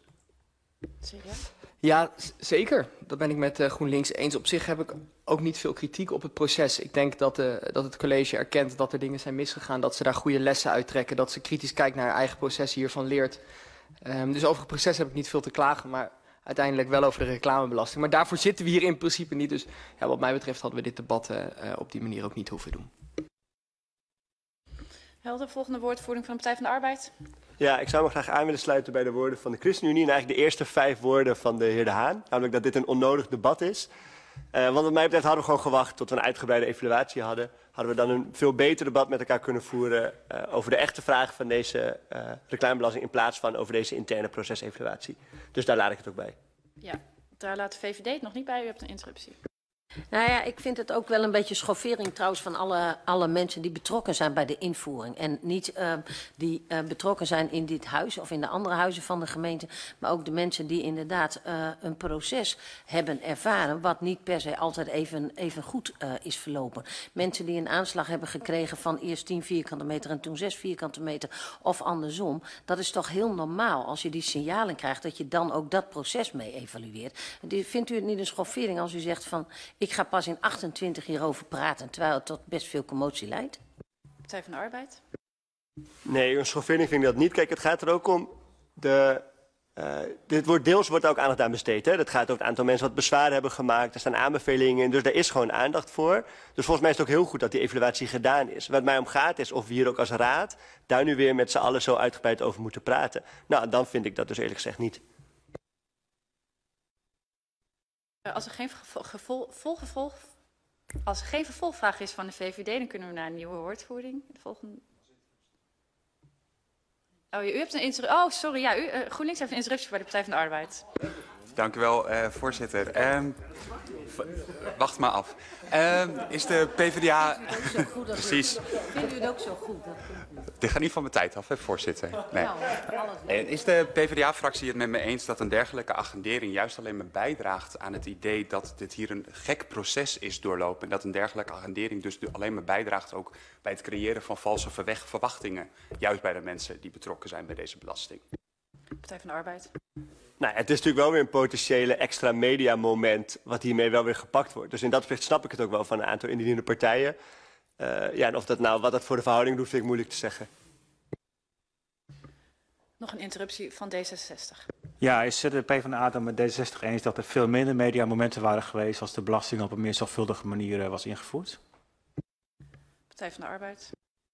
Ja, zeker. Dat ben ik met uh, GroenLinks eens. Op zich heb ik ook niet veel kritiek op het proces. Ik denk dat, uh, dat het college erkent dat er dingen zijn misgegaan, dat ze daar goede lessen uittrekken, dat ze kritisch kijkt naar haar eigen proces hiervan leert. Um, dus over het proces heb ik niet veel te klagen, maar uiteindelijk wel over de reclamebelasting. Maar daarvoor zitten we hier in principe niet. Dus ja, wat mij betreft hadden we dit debat uh, uh, op die manier ook niet hoeven doen. Helder, volgende woordvoering van de Partij van de Arbeid. Ja, ik zou me graag aan willen sluiten bij de woorden van de ChristenUnie en eigenlijk de eerste vijf woorden van de heer De Haan. Namelijk dat dit een onnodig debat is. Uh, want wat mij betreft hadden we gewoon gewacht tot we een uitgebreide evaluatie hadden. Hadden we dan een veel beter debat met elkaar kunnen voeren uh, over de echte vragen van deze uh, reclamebelasting in plaats van over deze interne procesevaluatie. Dus daar laat ik het ook bij. Ja, daar laat de V V D het nog niet bij. U hebt een interruptie. Nou ja, ik vind het ook wel een beetje schoffering trouwens van alle, alle mensen die betrokken zijn bij de invoering. En niet uh, die uh, betrokken zijn in dit huis of in de andere huizen van de gemeente. Maar ook de mensen die inderdaad uh, een proces hebben ervaren wat niet per se altijd even, even goed uh, is verlopen. Mensen die een aanslag hebben gekregen van eerst tien vierkante meter en toen zes vierkante meter of andersom. Dat is toch heel normaal als je die signalen krijgt dat je dan ook dat proces mee evalueert. Vindt u het niet een schoffering als u zegt van ik ga pas in achtentwintig hierover praten, terwijl het tot best veel commotie leidt? Partij van de Arbeid. Nee, een schoffering vind ik dat niet. Kijk, het gaat er ook om de... Uh, dit wordt deels wordt ook aandacht aan besteed. Hè? Dat gaat over het aantal mensen wat bezwaar hebben gemaakt. Er staan aanbevelingen in, dus daar is gewoon aandacht voor. Dus volgens mij is het ook heel goed dat die evaluatie gedaan is. Wat mij om gaat is of we hier ook als raad daar nu weer met z'n allen zo uitgebreid over moeten praten. Nou, dan vind ik dat dus eerlijk gezegd niet. Als er geen gevolg, volgevolg, als er geen vervolgvraag is van de V V D, dan kunnen we naar een nieuwe woordvoering. De volgende. Oh, u hebt een interruptie. Oh, sorry. Ja, u, uh, GroenLinks heeft een interruptie bij de Partij van de Arbeid. Dank u wel, uh, voorzitter. Um, wacht maar af. Um, is de P v d A... Precies. Vindt u het ook zo goed? Dit gaat niet van mijn tijd af, hè, voorzitter. Nee. Is de P v d A-fractie het met me eens dat een dergelijke agendering juist alleen maar bijdraagt aan het idee dat dit hier een gek proces is doorlopen en dat een dergelijke agendering dus alleen maar bijdraagt ook bij het creëren van valse verwachtingen, juist bij de mensen die betrokken zijn bij deze belasting? Partij van de Arbeid. Nou, het is natuurlijk wel weer een potentiële extra mediamoment wat hiermee wel weer gepakt wordt. Dus in dat opzicht snap ik het ook wel van een aantal indienende partijen. Uh, ja, en of dat nou, wat dat voor de verhouding doet, vind ik moeilijk te zeggen. Nog een interruptie van D zesenzestig. Ja, is de PvdA dan met D zesenzestig eens dat er veel minder mediamomenten waren geweest als de belasting op een meer zorgvuldige manier uh, was ingevoerd? Partij van de Arbeid.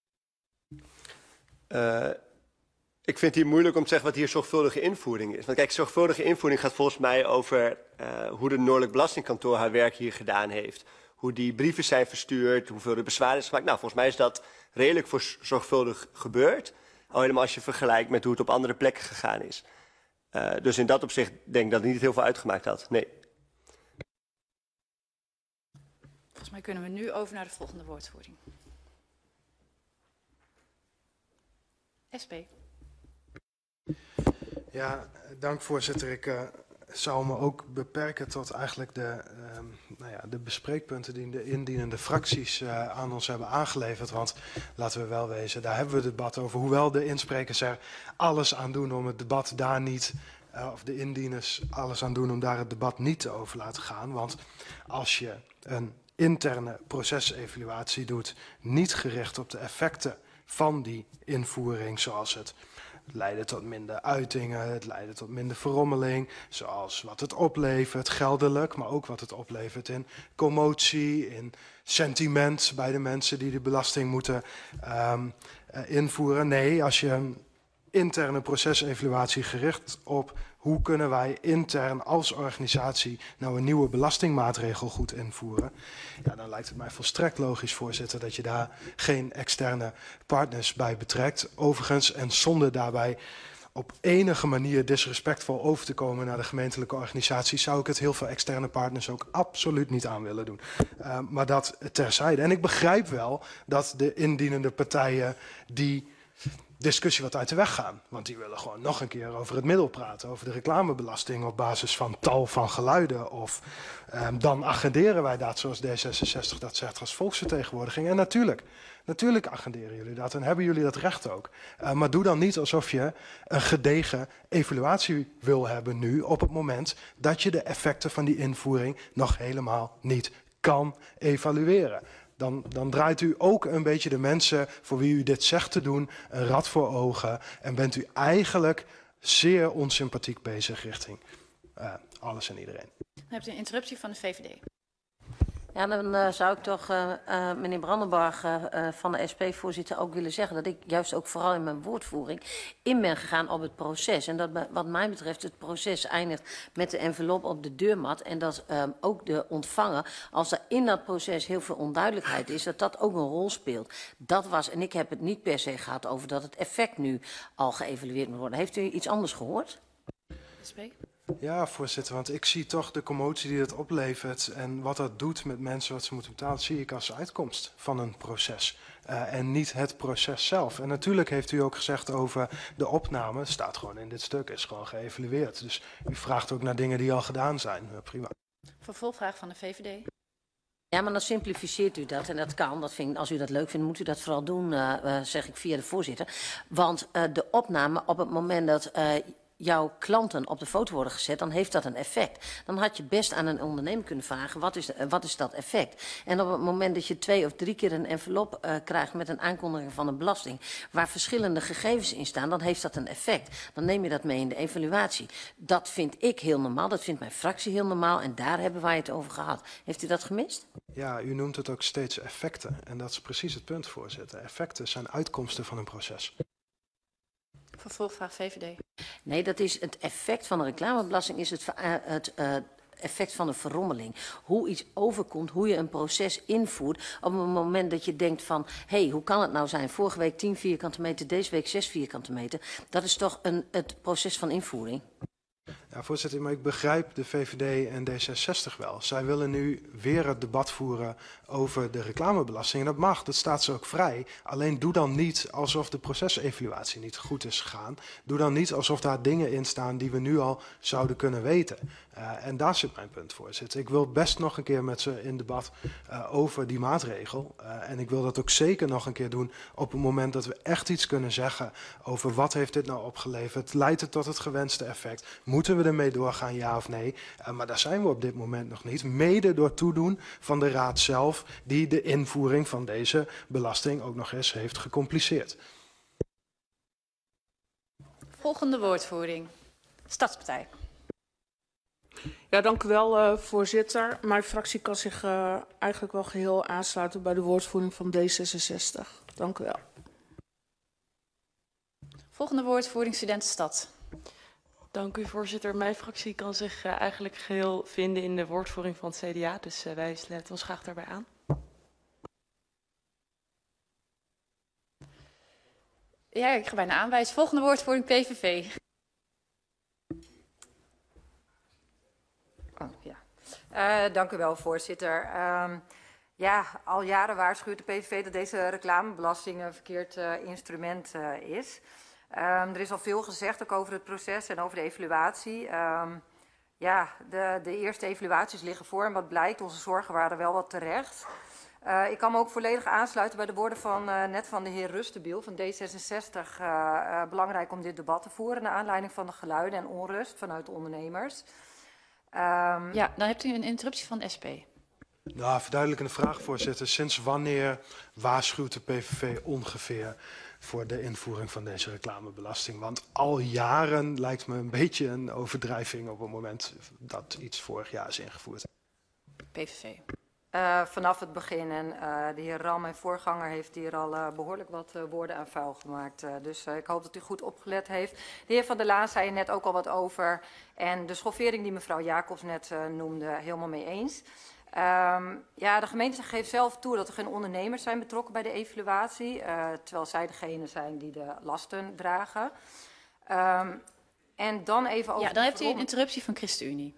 Uh, Ik vind het hier moeilijk om te zeggen wat hier zorgvuldige invoering is. Want kijk, zorgvuldige invoering gaat volgens mij over uh, hoe de Noordelijk Belastingkantoor haar werk hier gedaan heeft. Hoe die brieven zijn verstuurd, hoeveel er bezwaar is gemaakt. Nou, volgens mij is dat redelijk voor zorgvuldig gebeurd. Al helemaal als je vergelijkt met hoe het op andere plekken gegaan is. Uh, dus in dat opzicht denk ik dat het niet heel veel uitgemaakt had. Nee. Volgens mij kunnen we nu over naar de volgende woordvoering. S P. Ja, dank voorzitter. Ik uh, zou me ook beperken tot eigenlijk de, uh, nou ja, de bespreekpunten die de indienende fracties uh, aan ons hebben aangeleverd. Want laten we wel wezen, daar hebben we het debat over. Hoewel de insprekers er alles aan doen om het debat daar niet, uh, of de indieners alles aan doen om daar het debat niet te over laten gaan. Want als je een interne procesevaluatie doet, niet gericht op de effecten van die invoering, zoals het leiden tot minder uitingen, het leiden tot minder verrommeling, zoals wat het oplevert geldelijk, maar ook wat het oplevert in commotie, in sentiment bij de mensen die de belasting moeten um, uh, invoeren. Nee, als je een interne procesevaluatie gericht op hoe kunnen wij intern als organisatie nou een nieuwe belastingmaatregel goed invoeren, ja, dan lijkt het mij volstrekt logisch, voorzitter, dat je daar geen externe partners bij betrekt. Overigens, en zonder daarbij op enige manier disrespectvol over te komen naar de gemeentelijke organisatie, zou ik het heel veel externe partners ook absoluut niet aan willen doen. Uh, maar dat terzijde. En ik begrijp wel dat de indienende partijen die discussie wat uit de weg gaan. Want die willen gewoon nog een keer over het middel praten. Over de reclamebelasting op basis van tal van geluiden. Of um, dan agenderen wij dat zoals D zesenzestig dat zegt als volksvertegenwoordiging. En natuurlijk, natuurlijk agenderen jullie dat en hebben jullie dat recht ook. Uh, maar doe dan niet alsof je een gedegen evaluatie wil hebben nu op het moment dat je de effecten van die invoering nog helemaal niet kan evalueren. Dan, dan draait u ook een beetje de mensen voor wie u dit zegt te doen een rad voor ogen. En bent u eigenlijk zeer onsympathiek bezig richting uh, alles en iedereen. Dan hebt u een interruptie van de V V D. Ja, dan uh, zou ik toch, uh, uh, meneer Brandenborg uh, uh, van de S P-voorzitter, ook willen zeggen dat ik juist ook vooral in mijn woordvoering in ben gegaan op het proces. En dat wat mij betreft het proces eindigt met de envelop op de deurmat. En dat uh, ook de ontvanger, als er in dat proces heel veel onduidelijkheid is, dat dat ook een rol speelt. Dat was, en ik heb het niet per se gehad over dat het effect nu al geëvalueerd moet worden. Heeft u iets anders gehoord? S P? Ja, voorzitter, want ik zie toch de commotie die dat oplevert en wat dat doet met mensen wat ze moeten betalen, zie ik als uitkomst van een proces. Uh, en niet het proces zelf. En natuurlijk heeft u ook gezegd over de opname, staat gewoon in dit stuk, is gewoon geëvalueerd. Dus u vraagt ook naar dingen die al gedaan zijn. Uh, prima. Vervolgvraag van de V V D. Ja, maar dan simplificeert u dat en dat kan. Dat vind, als u dat leuk vindt, moet u dat vooral doen, uh, uh, zeg ik via de voorzitter. Want uh, de opname op het moment dat Uh, jouw klanten op de foto worden gezet, dan heeft dat een effect. Dan had je best aan een ondernemer kunnen vragen, wat is, wat is dat effect? En op het moment dat je twee of drie keer een envelop uh, krijgt met een aankondiging van een belasting, waar verschillende gegevens in staan, dan heeft dat een effect. Dan neem je dat mee in de evaluatie. Dat vind ik heel normaal, dat vindt mijn fractie heel normaal en daar hebben wij het over gehad. Heeft u dat gemist? Ja, u noemt het ook steeds effecten. En dat is precies het punt, voorzitter. Effecten zijn uitkomsten van een proces. Vervolgvraag V V D. Nee, dat is het effect van de reclamebelasting, is het, uh, het uh, effect van de verrommeling. Hoe iets overkomt, hoe je een proces invoert op het moment dat je denkt van, hé, hey, hoe kan het nou zijn? Vorige week tien vierkante meter, deze week zes vierkante meter. Dat is toch een, het proces van invoering? Ja, voorzitter, maar ik begrijp de V V D en D zesenzestig wel. Zij willen nu weer het debat voeren over de reclamebelasting. En dat mag, dat staat ze ook vrij. Alleen doe dan niet alsof de procesevaluatie niet goed is gegaan. Doe dan niet alsof daar dingen in staan die we nu al zouden kunnen weten. Uh, en daar zit mijn punt, voorzitter. Ik wil best nog een keer met ze in debat uh, over die maatregel. Uh, en ik wil dat ook zeker nog een keer doen op het moment dat we echt iets kunnen zeggen over wat heeft dit nou opgeleverd. Leidt het tot het gewenste effect? Moeten we ermee doorgaan, ja of nee? Uh, maar daar zijn we op dit moment nog niet. Mede door toedoen van de Raad zelf, die de invoering van deze belasting ook nog eens heeft gecompliceerd. Volgende woordvoering. Stadspartij. Ja, dank u wel, uh, voorzitter. Mijn fractie kan zich uh, eigenlijk wel geheel aansluiten bij de woordvoering van D zesenzestig. Dank u wel. Volgende woordvoering, Studentenstad. Dank u, voorzitter. Mijn fractie kan zich uh, eigenlijk geheel vinden in de woordvoering van het C D A, dus uh, wij sluiten ons graag daarbij aan. Ja, ik ga bijna aanwijzen. Volgende woordvoering, P V V. Oh, ja. Uh, dank u wel, voorzitter. Uh, ja, al jaren waarschuwt de P V V dat deze reclamebelasting een verkeerd uh, instrument uh, is. Um, er is al veel gezegd ook over het proces en over de evaluatie. Um, ja, de, de eerste evaluaties liggen voor en wat blijkt, onze zorgen waren wel wat terecht. Uh, ik kan me ook volledig aansluiten bij de woorden van uh, net van de heer Rustenbiel van D zesenzestig. Uh, uh, belangrijk om dit debat te voeren naar aanleiding van de geluiden en onrust vanuit de ondernemers. Um, ja, dan hebt u een interruptie van de S P. Nou, verduidelijkende vraag, voorzitter. Sinds wanneer waarschuwt de P V V ongeveer voor de invoering van deze reclamebelasting? Want al jaren lijkt me een beetje een overdrijving op het moment dat iets vorig jaar is ingevoerd. P V V. Uh, vanaf het begin. En uh, de heer Ram, mijn voorganger, heeft hier al uh, behoorlijk wat uh, woorden aan vuil gemaakt. Uh, dus uh, ik hoop dat u goed opgelet heeft. De heer Van der Laan zei er net ook al wat over. En de schoffering die mevrouw Jacobs net uh, noemde, helemaal mee eens. Um, ja, de gemeente geeft zelf toe dat er geen ondernemers zijn betrokken bij de evaluatie. Uh, terwijl zij degene zijn die de lasten dragen. Um, en dan even over... Ja, dan hebt u een interruptie van ChristenUnie.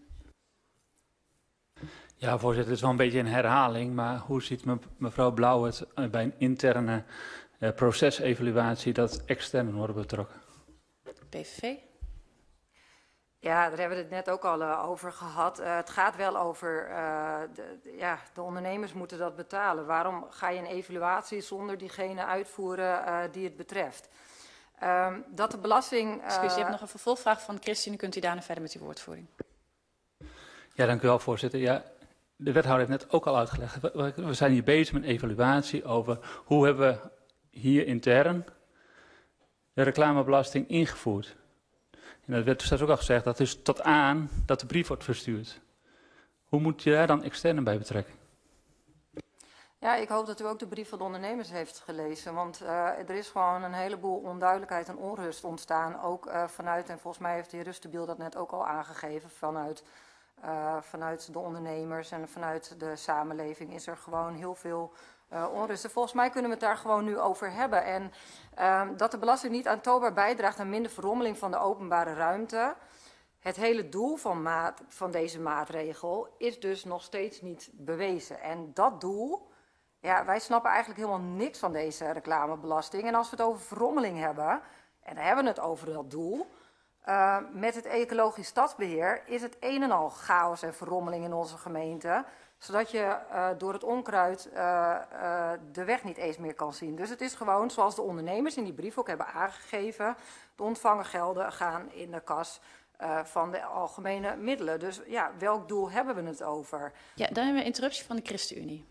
Ja, voorzitter, het is wel een beetje een herhaling, maar hoe ziet me, mevrouw Blauw het uh, bij een interne uh, procesevaluatie dat externen worden betrokken? P V V? Ja, daar hebben we het net ook al uh, over gehad. Uh, het gaat wel over, uh, de, de, ja, de ondernemers moeten dat betalen. Waarom ga je een evaluatie zonder diegene uitvoeren uh, die het betreft? Um, dat de belasting... Uh... Excuus, je hebt nog een vervolgvraag van Christine. Kunt u daarna verder met uw woordvoering? Ja, dank u wel, voorzitter. Ja, de wethouder heeft net ook al uitgelegd. We, we zijn hier bezig met een evaluatie over hoe hebben we hier intern de reclamebelasting ingevoerd. En dat werd straks ook al gezegd, dat is tot aan dat de brief wordt verstuurd. Hoe moet je daar dan externen bij betrekken? Ja, ik hoop dat u ook de brief van de ondernemers heeft gelezen. Want uh, er is gewoon een heleboel onduidelijkheid en onrust ontstaan. Ook uh, vanuit, en volgens mij heeft de heer Rustenbiel dat net ook al aangegeven, vanuit, uh, vanuit de ondernemers en vanuit de samenleving is er gewoon heel veel uh, onrust. En volgens mij kunnen we het daar gewoon nu over hebben. En uh, dat de belasting niet aantoonbaar bijdraagt aan minder verrommeling van de openbare ruimte. Het hele doel van, maat, van deze maatregel is dus nog steeds niet bewezen. En dat doel... Ja, wij snappen eigenlijk helemaal niks van deze reclamebelasting. En als we het over verrommeling hebben, en dan hebben we het over dat doel, uh, met het ecologisch stadsbeheer is het een en al chaos en verrommeling in onze gemeente, zodat je uh, door het onkruid uh, uh, de weg niet eens meer kan zien. Dus het is gewoon zoals de ondernemers in die brief ook hebben aangegeven, de ontvangen gelden gaan in de kas uh, van de algemene middelen. Dus ja, welk doel hebben we het over? Ja, dan hebben we een interruptie van de ChristenUnie.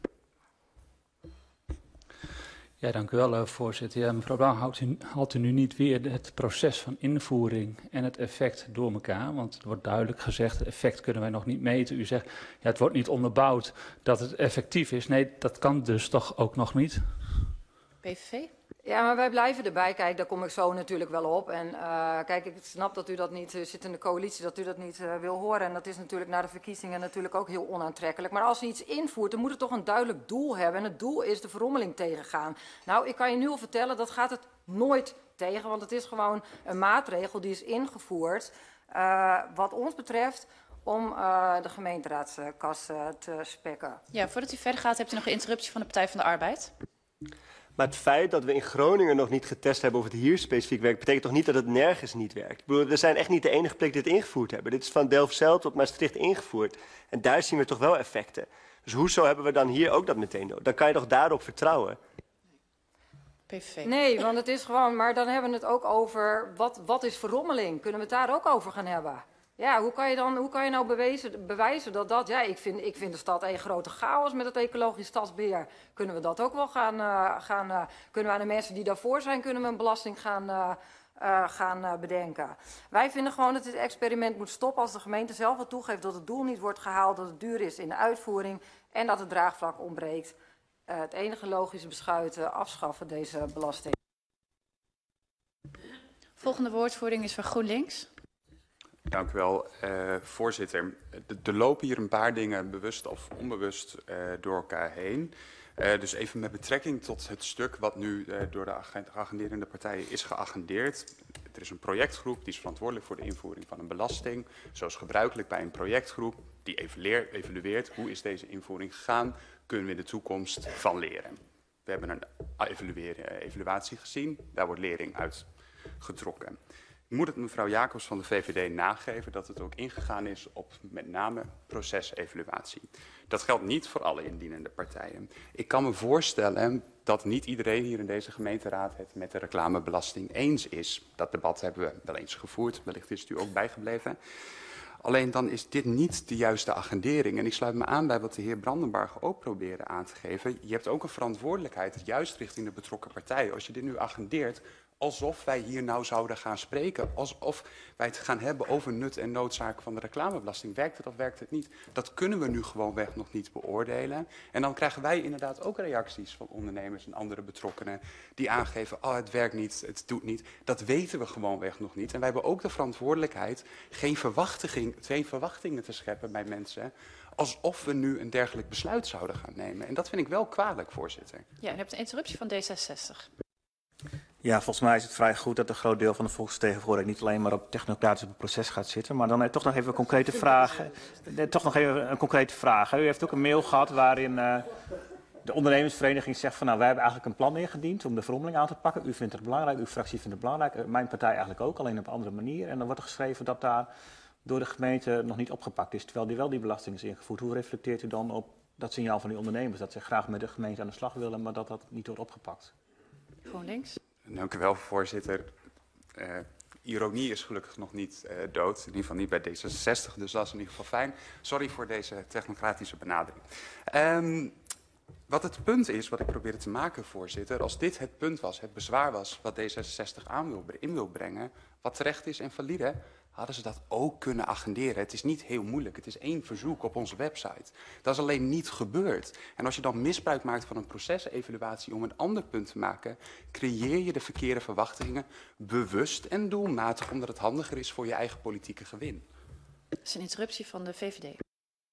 Ja, dank u wel, uh, voorzitter. Ja, mevrouw Blauw, houdt u, haalt u nu niet weer het proces van invoering en het effect door elkaar? Want er wordt duidelijk gezegd, het effect kunnen wij nog niet meten. U zegt, ja, het wordt niet onderbouwd dat het effectief is. Nee, dat kan dus toch ook nog niet? P V V? Ja, maar wij blijven erbij. Kijk, daar kom ik zo natuurlijk wel op. En uh, kijk, ik snap dat u dat niet, u zit in de coalitie, dat u dat niet uh, wil horen. En dat is natuurlijk na de verkiezingen natuurlijk ook heel onaantrekkelijk. Maar als u iets invoert, dan moet het toch een duidelijk doel hebben. En het doel is de verrommeling tegengaan. Nou, ik kan je nu al vertellen, dat gaat het nooit tegen. Want het is gewoon een maatregel die is ingevoerd, uh, wat ons betreft, om uh, de gemeenteraadskas uh, te spekken. Ja, voordat u verder gaat, hebt u nog een interruptie van de Partij van de Arbeid. Maar het feit dat we in Groningen nog niet getest hebben of het hier specifiek werkt, betekent toch niet dat het nergens niet werkt? Ik bedoel, we zijn echt niet de enige plek die dit ingevoerd hebben. Dit is van Delfzijl tot Maastricht ingevoerd. En daar zien we toch wel effecten. Dus hoezo hebben we dan hier ook dat meteen nodig? Dan kan je toch daarop vertrouwen? P V V. Nee, want het is gewoon, maar dan hebben we het ook over, wat, wat is verrommeling? Kunnen we het daar ook over gaan hebben? Ja, hoe kan je dan, hoe kan je nou bewijzen, bewijzen dat dat, ja, ik vind, ik vind de stad een grote chaos met het ecologisch stadsbeheer. Kunnen we dat ook wel gaan, uh, gaan uh, kunnen we aan de mensen die daarvoor zijn, kunnen we een belasting gaan, uh, uh, gaan uh, bedenken. Wij vinden gewoon dat dit experiment moet stoppen als de gemeente zelf al toegeeft dat het doel niet wordt gehaald, dat het duur is in de uitvoering en dat het draagvlak ontbreekt. Uh, het enige logische besluit, uh, afschaffen deze belasting. Volgende woordvoering is van GroenLinks. Dank u wel, uh, voorzitter. Er lopen hier een paar dingen bewust of onbewust uh, door elkaar heen. Uh, dus even met betrekking tot het stuk wat nu uh, door de agenderende partijen is geagendeerd. Er is een projectgroep die is verantwoordelijk voor de invoering van een belasting. Zoals gebruikelijk bij een projectgroep die evalueert, evalueert hoe is deze invoering gegaan, kunnen we in de toekomst van leren. We hebben een evaluatie gezien, daar wordt lering uit getrokken. Ik moet het mevrouw Jacobs van de V V D nageven dat het ook ingegaan is op met name procesevaluatie. Dat geldt niet voor alle indienende partijen. Ik kan me voorstellen dat niet iedereen hier in deze gemeenteraad het met de reclamebelasting eens is. Dat debat hebben we wel eens gevoerd, wellicht is het u ook bijgebleven. Alleen dan is dit niet de juiste agendering. En ik sluit me aan bij wat de heer Brandenburg ook probeerde aan te geven. Je hebt ook een verantwoordelijkheid, juist richting de betrokken partijen. Als je dit nu agendeert, alsof wij hier nou zouden gaan spreken, alsof wij het gaan hebben over nut en noodzaak van de reclamebelasting. Werkt het of werkt het niet? Dat kunnen we nu gewoonweg nog niet beoordelen. En dan krijgen wij inderdaad ook reacties van ondernemers en andere betrokkenen die aangeven, oh het werkt niet, het doet niet. Dat weten we gewoonweg nog niet. En wij hebben ook de verantwoordelijkheid geen, geen verwachtingen te scheppen bij mensen, alsof we nu een dergelijk besluit zouden gaan nemen. En dat vind ik wel kwalijk, voorzitter. Ja, u hebt een interruptie van D zesenzestig. Ja, volgens mij is het vrij goed dat een groot deel van de volksvertegenwoordiging niet alleen maar op technocratisch proces gaat zitten. Maar dan eh, toch nog even een concrete vraag. Eh, toch nog even een concrete vraag. U heeft ook een mail gehad waarin uh, de ondernemersvereniging zegt van nou, wij hebben eigenlijk een plan ingediend om de verrommeling aan te pakken. U vindt het belangrijk, uw fractie vindt het belangrijk, uh, mijn partij eigenlijk ook, alleen op een andere manier. En dan wordt er geschreven dat daar door de gemeente nog niet opgepakt is, terwijl die wel die belasting is ingevoerd. Hoe reflecteert u dan op dat signaal van die ondernemers, dat ze graag met de gemeente aan de slag willen, maar dat dat niet wordt opgepakt? GroenLinks. Dank u wel, voorzitter. Uh, ironie is gelukkig nog niet uh, dood, in ieder geval niet bij D zesenzestig, dus dat is in ieder geval fijn. Sorry voor deze technocratische benadering. Um, wat het punt is, wat ik probeerde te maken, voorzitter, als dit het punt was, het bezwaar was wat D zesenzestig aan wil, in wil brengen, wat terecht is en valide, hadden ze dat ook kunnen agenderen. Het is niet heel moeilijk. Het is één verzoek op onze website. Dat is alleen niet gebeurd. En als je dan misbruik maakt van een procesevaluatie om een ander punt te maken, creëer je de verkeerde verwachtingen bewust en doelmatig, omdat het handiger is voor je eigen politieke gewin. Dat is een interruptie van de V V D.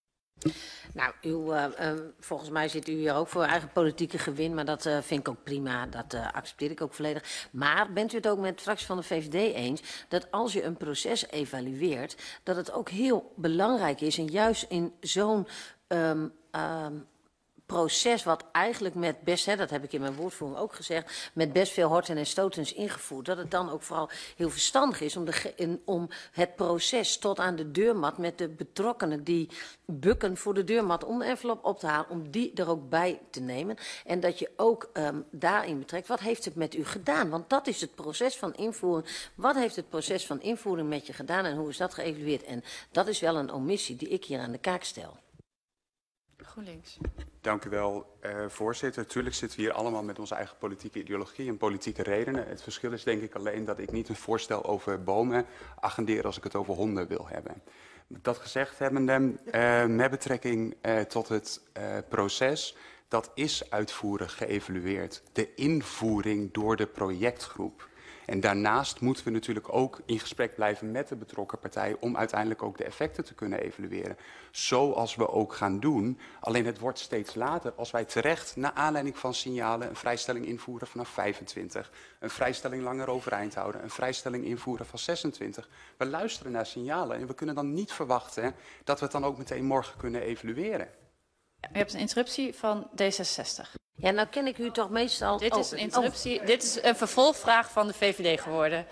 Nou, uw, uh, uh, volgens mij zit u hier ook voor eigen politieke gewin, maar dat uh, vind ik ook prima, dat uh, accepteer ik ook volledig. Maar bent u het ook met de fractie van de V V D eens dat als je een proces evalueert, dat het ook heel belangrijk is en juist in zo'n um, um, proces wat eigenlijk met best, hè, dat heb ik in mijn woordvoering ook gezegd, met best veel horten en stotens ingevoerd, dat het dan ook vooral heel verstandig is om, de, in, om het proces tot aan de deurmat met de betrokkenen die bukken voor de deurmat om de envelop op te halen, om die er ook bij te nemen. En dat je ook um, daarin betrekt, wat heeft het met u gedaan? Want dat is het proces van invoering. Wat heeft het proces van invoering met je gedaan en hoe is dat geëvalueerd? En dat is wel een omissie die ik hier aan de kaak stel. GroenLinks. Dank u wel, uh, voorzitter. Tuurlijk zitten we hier allemaal met onze eigen politieke ideologie en politieke redenen. Het verschil is denk ik alleen dat ik niet een voorstel over bomen agendeer als ik het over honden wil hebben. Dat gezegd hebbende, uh, met betrekking uh, tot het uh, proces, dat is uitvoerig geëvalueerd. De invoering door de projectgroep. En daarnaast moeten we natuurlijk ook in gesprek blijven met de betrokken partij om uiteindelijk ook de effecten te kunnen evalueren. Zoals we ook gaan doen. Alleen het wordt steeds later als wij terecht, naar aanleiding van signalen, een vrijstelling invoeren vanaf vijfentwintig. Een vrijstelling langer overeind houden. Een vrijstelling invoeren van zesentwintig. We luisteren naar signalen en we kunnen dan niet verwachten hè, dat we het dan ook meteen morgen kunnen evalueren. Ja, u hebt een interruptie van D zesenzestig. Ja, nou ken ik u toch meestal... Dit is een interruptie. Oh. Dit is een vervolgvraag van de V V D geworden.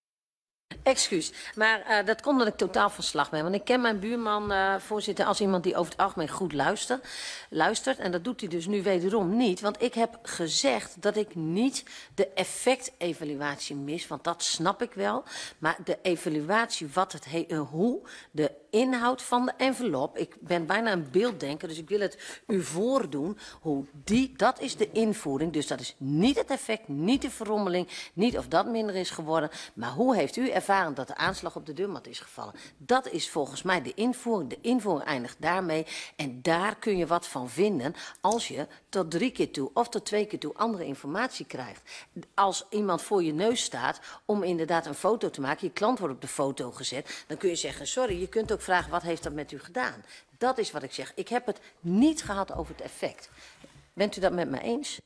Excuus, maar uh, dat komt omdat ik totaal van slag ben. Want ik ken mijn buurman, uh, voorzitter, als iemand die over het algemeen goed luistert, luistert. En dat doet hij dus nu wederom niet. Want ik heb gezegd dat ik niet de effectevaluatie mis. Want dat snap ik wel. Maar de evaluatie, wat het he- uh, hoe, de inhoud van de envelop. Ik ben bijna een beelddenker, dus ik wil het u voordoen. Hoe die, dat is de invoering. Dus dat is niet het effect, niet de verrommeling, niet of dat minder is geworden. Maar hoe heeft u ervaren dat de aanslag op de deurmat is gevallen? Dat is volgens mij de invoering. De invoering eindigt daarmee. En daar kun je wat van vinden als je tot drie keer toe of tot twee keer toe andere informatie krijgt. Als iemand voor je neus staat om inderdaad een foto te maken, je klant wordt op de foto gezet, dan kun je zeggen, sorry, je kunt ook vragen, wat heeft dat met u gedaan? Dat is wat ik zeg. Ik heb het niet gehad over het effect. Bent u dat met me eens?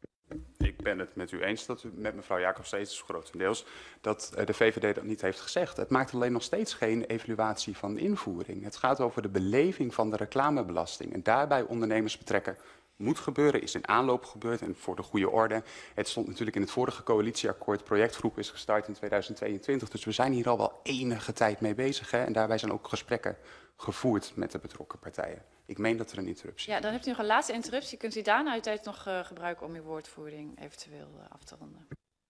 Ik ben het met u eens, dat u met mevrouw Jacobs steeds grotendeels, dat de V V D dat niet heeft gezegd. Het maakt alleen nog steeds geen evaluatie van de invoering. Het gaat over de beleving van de reclamebelasting. En daarbij ondernemers betrekken moet gebeuren, is in aanloop gebeurd. En voor de goede orde, het stond natuurlijk in het vorige coalitieakkoord. Projectgroep is gestart in tweeduizend tweeëntwintig. Dus we zijn hier al wel enige tijd mee bezig. Hè? En daarbij zijn ook gesprekken gevoerd met de betrokken partijen. Ik meen dat er een interruptie is. Ja, dan hebt u nog een laatste interruptie. Kunt u daarna uw tijd nog uh, gebruiken om uw woordvoering eventueel uh, af te ronden?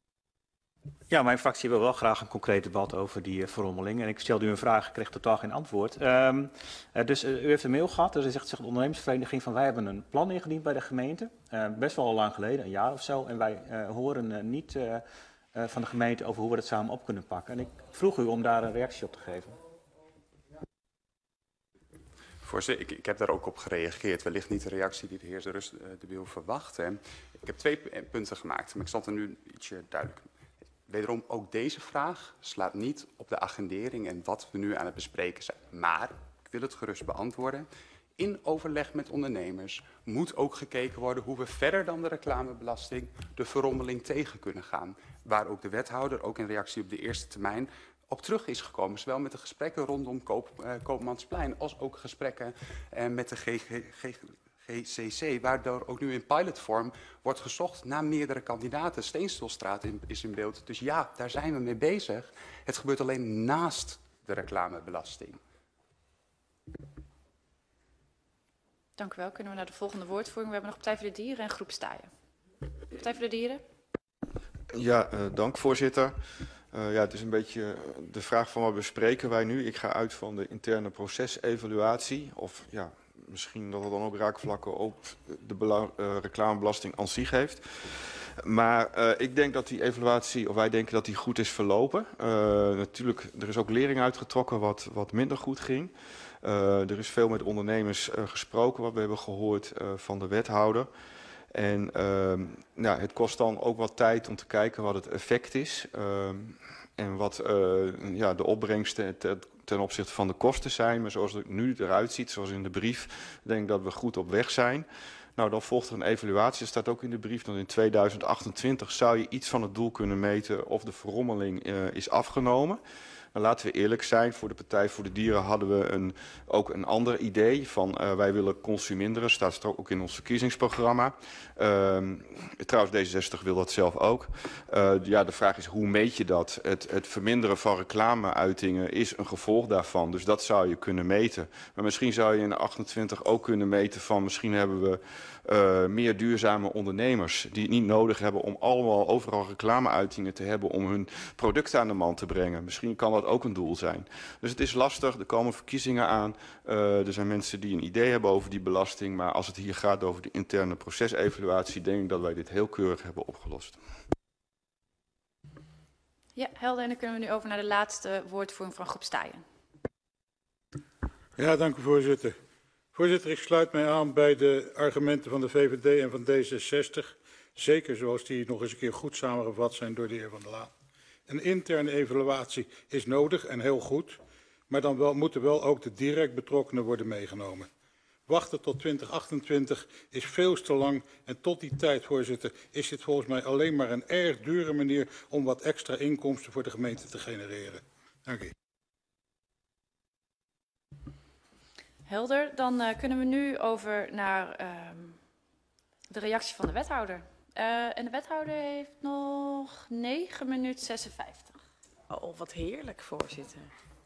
Ja, mijn fractie wil wel graag een concreet debat over die uh, verrommeling. En ik stelde u een vraag, ik kreeg totaal geen antwoord. Um, uh, dus uh, u heeft een mail gehad, dus er zegt, zegt de ondernemersvereniging van wij hebben een plan ingediend bij de gemeente. Uh, best wel al lang geleden, een jaar of zo. En wij uh, horen uh, niet uh, uh, van de gemeente over hoe we dat samen op kunnen pakken. En ik vroeg u om daar een reactie op te geven. Voorzitter, ik, ik heb daar ook op gereageerd. Wellicht niet de reactie die de heer de Rust uh, de wil verwachten. Ik heb twee punten gemaakt, maar ik zal het er nu ietsje duidelijker. Wederom, ook deze vraag slaat niet op de agendering en wat we nu aan het bespreken zijn. Maar, ik wil het gerust beantwoorden. in overleg met ondernemers moet ook gekeken worden hoe we verder dan de reclamebelasting de verrommeling tegen kunnen gaan. Waar ook de wethouder, ook in reactie op de eerste termijn, op terug is gekomen. Zowel met de gesprekken rondom Koop, uh, Koopmansplein als ook gesprekken uh, met de G C C, waardoor ook nu in pilotvorm wordt gezocht naar meerdere kandidaten. Steenstolstraat in, is in beeld. Dus ja, daar zijn we mee bezig. Het gebeurt alleen naast de reclamebelasting. Dank u wel. Kunnen we naar de volgende woordvoering? We hebben nog Partij voor de Dieren en Groep Staaien. Partij voor de Dieren. Ja, uh, dank voorzitter. Uh, ja, het is een beetje de vraag van wat bespreken wij nu. Ik ga uit van de interne procesevaluatie. Of ja, misschien dat het dan ook raakvlakken op de belang, uh, reclamebelasting aan zich heeft. Maar uh, ik denk dat die evaluatie, of wij denken dat die goed is verlopen. Uh, natuurlijk, er is ook lering uitgetrokken wat, wat minder goed ging. Uh, er is veel met ondernemers uh, gesproken, wat we hebben gehoord uh, van de wethouder. En uh, nou, het kost dan ook wat tijd om te kijken wat het effect is. Uh, en wat uh, ja, de opbrengsten ten, ten opzichte van de kosten zijn. Maar zoals het nu eruit ziet, zoals in de brief, denk ik dat we goed op weg zijn. Nou, dan volgt er een evaluatie. Er staat ook in de brief dat in tweeduizend achtentwintig zou je iets van het doel kunnen meten of de verrommeling uh, is afgenomen. Nou, laten we eerlijk zijn, voor de Partij voor de Dieren hadden we een, ook een ander idee van uh, wij willen consuminderen, staat er ook in ons verkiezingsprogramma. Uh, trouwens, D zesenzestig wil dat zelf ook. Uh, ja, de vraag is hoe meet je dat? Het, het verminderen van reclameuitingen is een gevolg daarvan, dus dat zou je kunnen meten. Maar misschien zou je in achtentwintig ook kunnen meten van misschien hebben we uh, meer duurzame ondernemers die het niet nodig hebben om allemaal overal reclameuitingen te hebben om hun producten aan de man te brengen. Misschien kan dat ook een doel zijn. Dus het is lastig, er komen verkiezingen aan. Uh, er zijn mensen die een idee hebben over die belasting. Maar als het hier gaat over de interne procesevaluatie, denk ik dat wij dit heel keurig hebben opgelost. Ja, helder. En dan kunnen we nu over naar de laatste woordvoering van Groep Staaien. Ja, dank u voorzitter. Voorzitter, ik sluit mij aan bij de argumenten van de V V D en van D zesenzestig. Zeker zoals die nog eens een keer goed samengevat zijn door de heer Van der Laan. Een interne evaluatie is nodig en heel goed, maar dan wel, moeten wel ook de direct betrokkenen worden meegenomen. Wachten tot twintig achtentwintig is veel te lang en tot die tijd, voorzitter, is dit volgens mij alleen maar een erg dure manier om wat extra inkomsten voor de gemeente te genereren. Dank u. Helder, dan uh, kunnen we nu over naar uh, de reactie van de wethouder. Uh, en de wethouder heeft nog negen minuten zesenvijftig. Oh, wat heerlijk, voorzitter.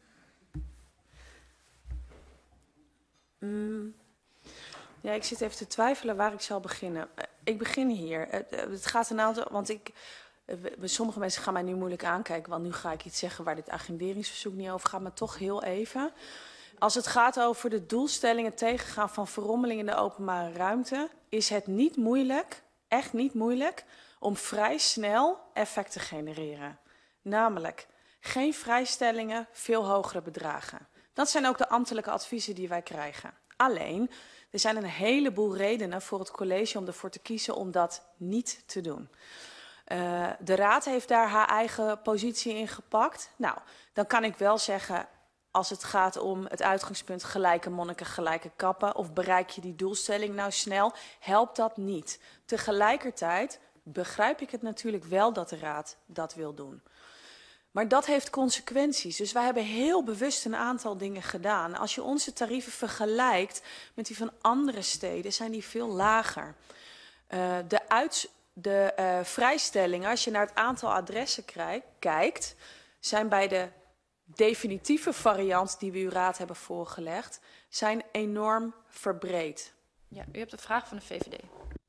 Mm. Ja, ik zit even te twijfelen waar ik zal beginnen. Uh, ik begin hier. Uh, uh, het gaat een aantal, want ik, uh, sommige mensen gaan mij nu moeilijk aankijken, want nu ga ik iets zeggen waar dit agenderingsverzoek niet over gaat, maar toch heel even. Als het gaat over de doelstellingen tegengaan van verrommeling in de openbare ruimte, is het niet moeilijk, echt niet moeilijk, om vrij snel effect te genereren. Namelijk, geen vrijstellingen, veel hogere bedragen. Dat zijn ook de ambtelijke adviezen die wij krijgen. Alleen, er zijn een heleboel redenen voor het college om ervoor te kiezen om dat niet te doen. Uh, de raad heeft daar haar eigen positie in gepakt. Nou, dan kan ik wel zeggen, als het gaat om het uitgangspunt gelijke monniken, gelijke kappen, of bereik je die doelstelling nou snel, helpt dat niet. Tegelijkertijd begrijp ik het natuurlijk wel dat de raad dat wil doen. Maar dat heeft consequenties. Dus wij hebben heel bewust een aantal dingen gedaan. Als je onze tarieven vergelijkt met die van andere steden, zijn die veel lager. Uh, de uits, de uh, vrijstellingen, als je naar het aantal adressen krijgt, kijkt, zijn bij de definitieve variant die we uw raad hebben voorgelegd, zijn enorm verbreed. Ja, u hebt een vraag van de V V D.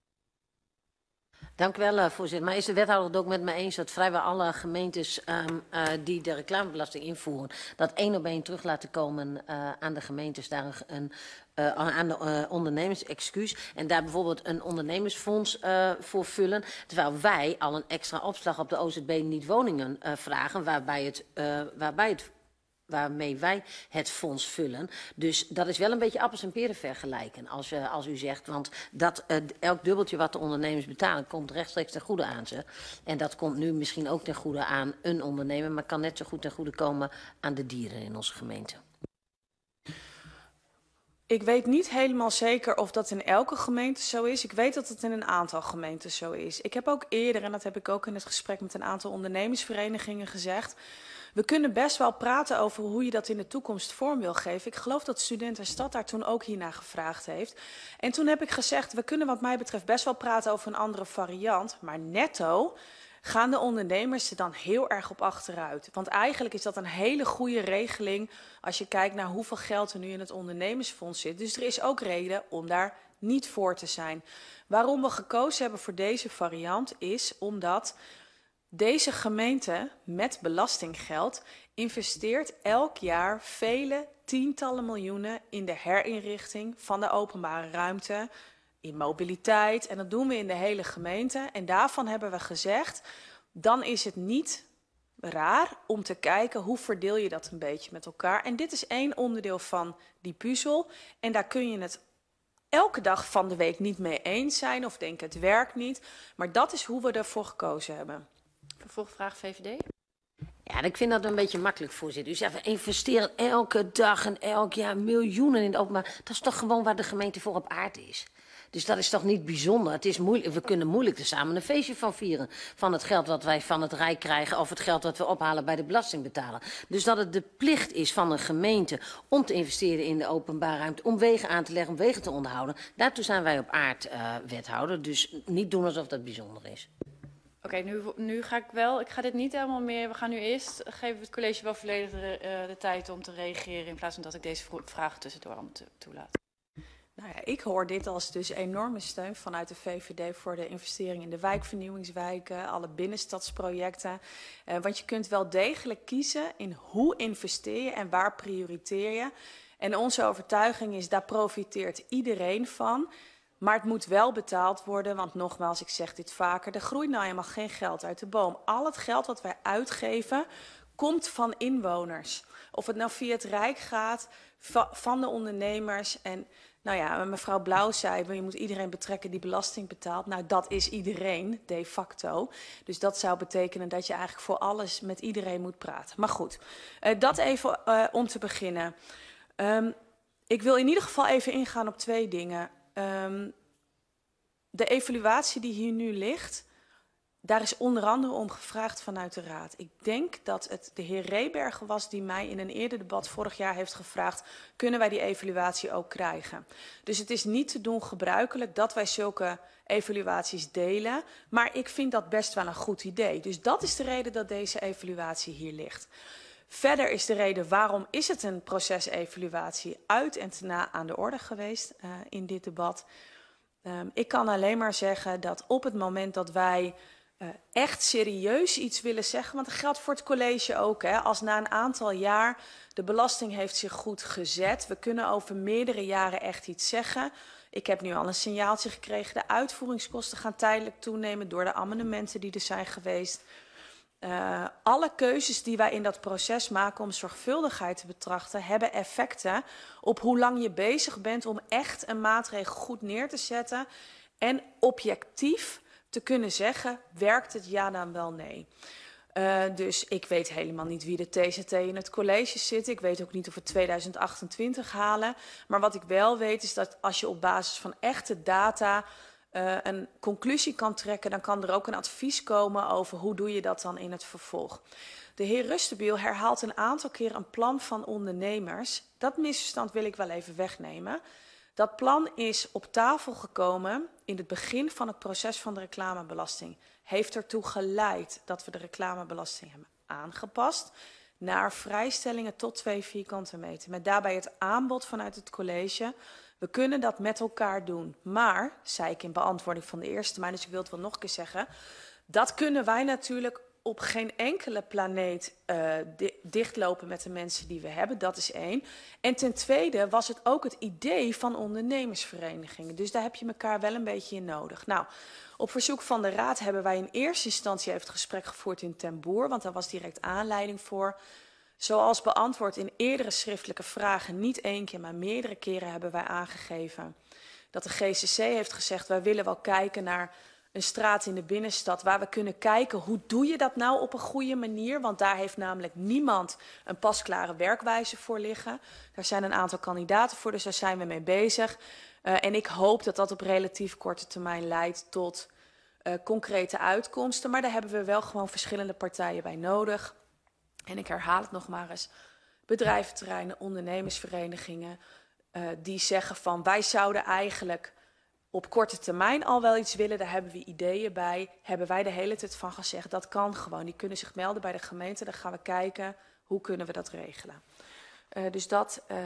Dank u wel, uh, voorzitter. Maar is de wethouder het ook met me eens dat vrijwel alle gemeentes um, uh, die de reclamebelasting invoeren, dat één op één terug laten komen uh, aan de gemeentes, daar een, uh, aan de uh, ondernemers, excuus, en daar bijvoorbeeld een ondernemersfonds uh, voor vullen, terwijl wij al een extra opslag op de O Z B niet-woningen uh, vragen, waarbij het, uh, waarbij het waarmee wij het fonds vullen. Dus dat is wel een beetje appels en peren vergelijken, als, uh, als u zegt. Want dat, uh, elk dubbeltje wat de ondernemers betalen, komt rechtstreeks ten goede aan ze. En dat komt nu misschien ook ten goede aan een ondernemer, maar kan net zo goed ten goede komen aan de dieren in onze gemeente. Ik weet niet helemaal zeker of dat in elke gemeente zo is. Ik weet dat het in een aantal gemeenten zo is. Ik heb ook eerder, en dat heb ik ook in het gesprek met een aantal ondernemersverenigingen gezegd, we kunnen best wel praten over hoe je dat in de toekomst vorm wil geven. Ik geloof dat Studenten Stad daar toen ook hiernaar gevraagd heeft. En toen heb ik gezegd, we kunnen wat mij betreft best wel praten over een andere variant, maar netto gaan de ondernemers er dan heel erg op achteruit. Want eigenlijk is dat een hele goede regeling als je kijkt naar hoeveel geld er nu in het ondernemersfonds zit. Dus er is ook reden om daar niet voor te zijn. Waarom we gekozen hebben voor deze variant is omdat deze gemeente met belastinggeld investeert elk jaar vele tientallen miljoenen in de herinrichting van de openbare ruimte, in mobiliteit. En dat doen we in de hele gemeente. En daarvan hebben we gezegd, dan is het niet raar om te kijken hoe verdeel je dat een beetje met elkaar. En dit is één onderdeel van die puzzel. En daar kun je het elke dag van de week niet mee eens zijn of denken het werkt niet. Maar dat is hoe we ervoor gekozen hebben. Vervolgvraag V V D. Ja, ik vind dat een beetje makkelijk, voorzitter. U zegt, we investeren elke dag en elk jaar miljoenen in het openbaar. Dat is toch gewoon waar de gemeente voor op aard is. Dus dat is toch niet bijzonder. Het is moeilijk, we kunnen moeilijk er samen een feestje van vieren. Van het geld wat wij van het Rijk krijgen of het geld wat we ophalen bij de belastingbetaler. Dus dat het de plicht is van een gemeente om te investeren in de openbare ruimte, om wegen aan te leggen, om wegen te onderhouden. Daartoe zijn wij op aard uh, wethouder. Dus niet doen alsof dat bijzonder is. Oké, okay, nu, nu ga ik wel, ik ga dit niet helemaal meer, we gaan nu eerst, geven we het college wel volledig de, uh, de tijd om te reageren in plaats van dat ik deze vragen tussendoor allemaal toelaat. Nou ja, ik hoor dit als dus enorme steun vanuit de V V D voor de investering in de wijkvernieuwingswijken, alle binnenstadsprojecten. Uh, want je kunt wel degelijk kiezen in hoe investeer je en waar prioriteer je. En onze overtuiging is, daar profiteert iedereen van. Maar het moet wel betaald worden, want nogmaals, ik zeg dit vaker, er groeit nou helemaal geen geld uit de boom. Al het geld wat wij uitgeven, komt van inwoners. Of het nou via het Rijk gaat, va van de ondernemers. En nou ja, mevrouw Blauw zei, je moet iedereen betrekken die belasting betaalt. Nou, dat is iedereen, de facto. Dus dat zou betekenen dat je eigenlijk voor alles met iedereen moet praten. Maar goed, uh, dat even uh, om te beginnen. Um, ik wil in ieder geval even ingaan op twee dingen. Um, de evaluatie die hier nu ligt, daar is onder andere om gevraagd vanuit de Raad. Ik denk dat het de heer Rebergen was die mij in een eerder debat vorig jaar heeft gevraagd, kunnen wij die evaluatie ook krijgen? Dus het is niet te doen gebruikelijk dat wij zulke evaluaties delen, maar ik vind dat best wel een goed idee. Dus dat is de reden dat deze evaluatie hier ligt. Verder is de reden waarom is het een procesevaluatie uit en te na aan de orde geweest uh, in dit debat. Um, ik kan alleen maar zeggen dat op het moment dat wij uh, echt serieus iets willen zeggen, want dat geldt voor het college ook, hè, als na een aantal jaar de belasting heeft zich goed gezet, we kunnen over meerdere jaren echt iets zeggen. Ik heb nu al een signaaltje gekregen, de uitvoeringskosten gaan tijdelijk toenemen door de amendementen die er zijn geweest. Uh, alle keuzes die wij in dat proces maken om zorgvuldigheid te betrachten, hebben effecten op hoe lang je bezig bent om echt een maatregel goed neer te zetten en objectief te kunnen zeggen, werkt het ja dan wel nee. Uh, dus ik weet helemaal niet wie de T Z T in het college zit. Ik weet ook niet of we tweeduizend achtentwintig halen. Maar wat ik wel weet is dat als je op basis van echte data Uh, een conclusie kan trekken, dan kan er ook een advies komen over hoe doe je dat dan in het vervolg. De heer Rustenbiel herhaalt een aantal keer een plan van ondernemers. Dat misverstand wil ik wel even wegnemen. Dat plan is op tafel gekomen in het begin van het proces van de reclamebelasting. Heeft ertoe geleid dat we de reclamebelasting hebben aangepast naar vrijstellingen tot twee vierkante meter. Met daarbij het aanbod vanuit het college. We kunnen dat met elkaar doen. Maar, zei ik in beantwoording van de eerste termijn, dus ik wil het wel nog een keer zeggen, dat kunnen wij natuurlijk op geen enkele planeet uh, di dichtlopen met de mensen die we hebben. Dat is één. En ten tweede was het ook het idee van ondernemersverenigingen. Dus daar heb je elkaar wel een beetje in nodig. Nou, op verzoek van de Raad hebben wij in eerste instantie even het gesprek gevoerd in Ten Boer, want daar was direct aanleiding voor. Zoals beantwoord in eerdere schriftelijke vragen, niet één keer, maar meerdere keren hebben wij aangegeven dat de G C C heeft gezegd, wij willen wel kijken naar een straat in de binnenstad waar we kunnen kijken hoe doe je dat nou op een goede manier. Want daar heeft namelijk niemand een pasklare werkwijze voor liggen. Daar zijn een aantal kandidaten voor, dus daar zijn we mee bezig. Uh, en ik hoop dat dat op relatief korte termijn leidt tot uh, concrete uitkomsten. Maar daar hebben we wel gewoon verschillende partijen bij nodig. En ik herhaal het nog maar eens. Bedrijventerreinen, ondernemersverenigingen uh, die zeggen van wij zouden eigenlijk op korte termijn al wel iets willen. Daar hebben we ideeën bij. Hebben wij de hele tijd van gezegd dat kan gewoon. Die kunnen zich melden bij de gemeente. Dan gaan we kijken hoe kunnen we dat regelen. Uh, dus dat, uh,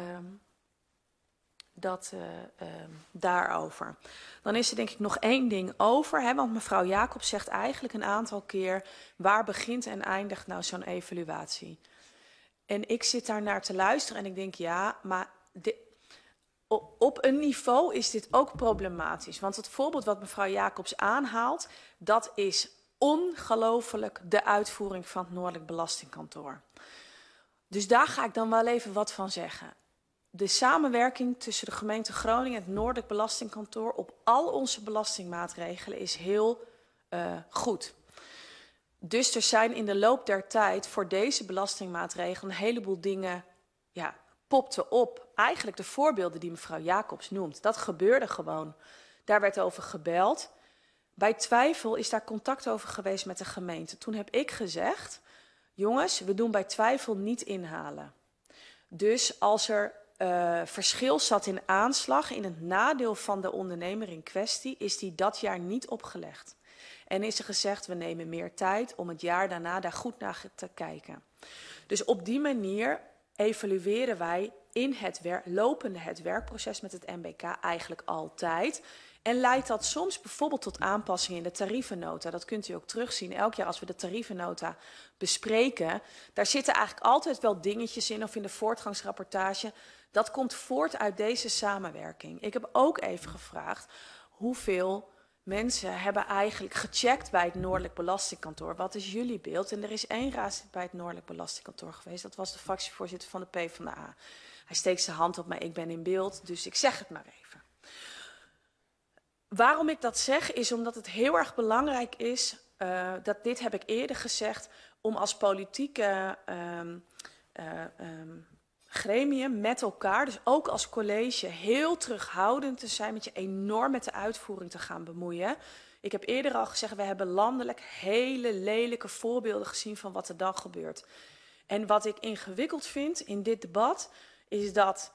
dat uh, uh, daarover. Dan is er denk ik nog één ding over. Hè, want mevrouw Jacobs zegt eigenlijk een aantal keer waar begint en eindigt nou zo'n evaluatie. En ik zit daar naar te luisteren en ik denk ja, maar de, op een niveau is dit ook problematisch. Want het voorbeeld wat mevrouw Jacobs aanhaalt, dat is ongelooflijk de uitvoering van het Noordelijk Belastingkantoor. Dus daar ga ik dan wel even wat van zeggen. De samenwerking tussen de gemeente Groningen en het Noordelijk Belastingkantoor op al onze belastingmaatregelen is heel uh, goed. Dus er zijn in de loop der tijd voor deze belastingmaatregelen een heleboel dingen, ja, popten op. Eigenlijk de voorbeelden die mevrouw Jacobs noemt. Dat gebeurde gewoon. Daar werd over gebeld. Bij twijfel is daar contact over geweest met de gemeente. Toen heb ik gezegd, jongens, we doen bij twijfel niet inhalen. Dus als er uh, verschil zat in aanslag, in het nadeel van de ondernemer in kwestie, is die dat jaar niet opgelegd. En is er gezegd, we nemen meer tijd om het jaar daarna daar goed naar te kijken. Dus op die manier evalueren wij in het wer- lopende het werkproces met het M B K eigenlijk altijd. En leidt dat soms bijvoorbeeld tot aanpassingen in de tarievennota. Dat kunt u ook terugzien. Elk jaar als we de tarievennota bespreken, daar zitten eigenlijk altijd wel dingetjes in, of in de voortgangsrapportage. Dat komt voort uit deze samenwerking. Ik heb ook even gevraagd hoeveel mensen hebben eigenlijk gecheckt bij het Noordelijk Belastingkantoor. Wat is jullie beeld? En er is één raadslid bij het Noordelijk Belastingkantoor geweest. Dat was de fractievoorzitter van de PvdA. Hij steekt zijn hand op, maar ik ben in beeld, dus ik zeg het maar even. Waarom ik dat zeg, is omdat het heel erg belangrijk is, uh, dat dit heb ik eerder gezegd, om als politieke um, uh, um, gremium met elkaar, dus ook als college, heel terughoudend te zijn met je enorm met de uitvoering te gaan bemoeien. Ik heb eerder al gezegd, we hebben landelijk hele lelijke voorbeelden gezien van wat er dan gebeurt. En wat ik ingewikkeld vind in dit debat, is dat,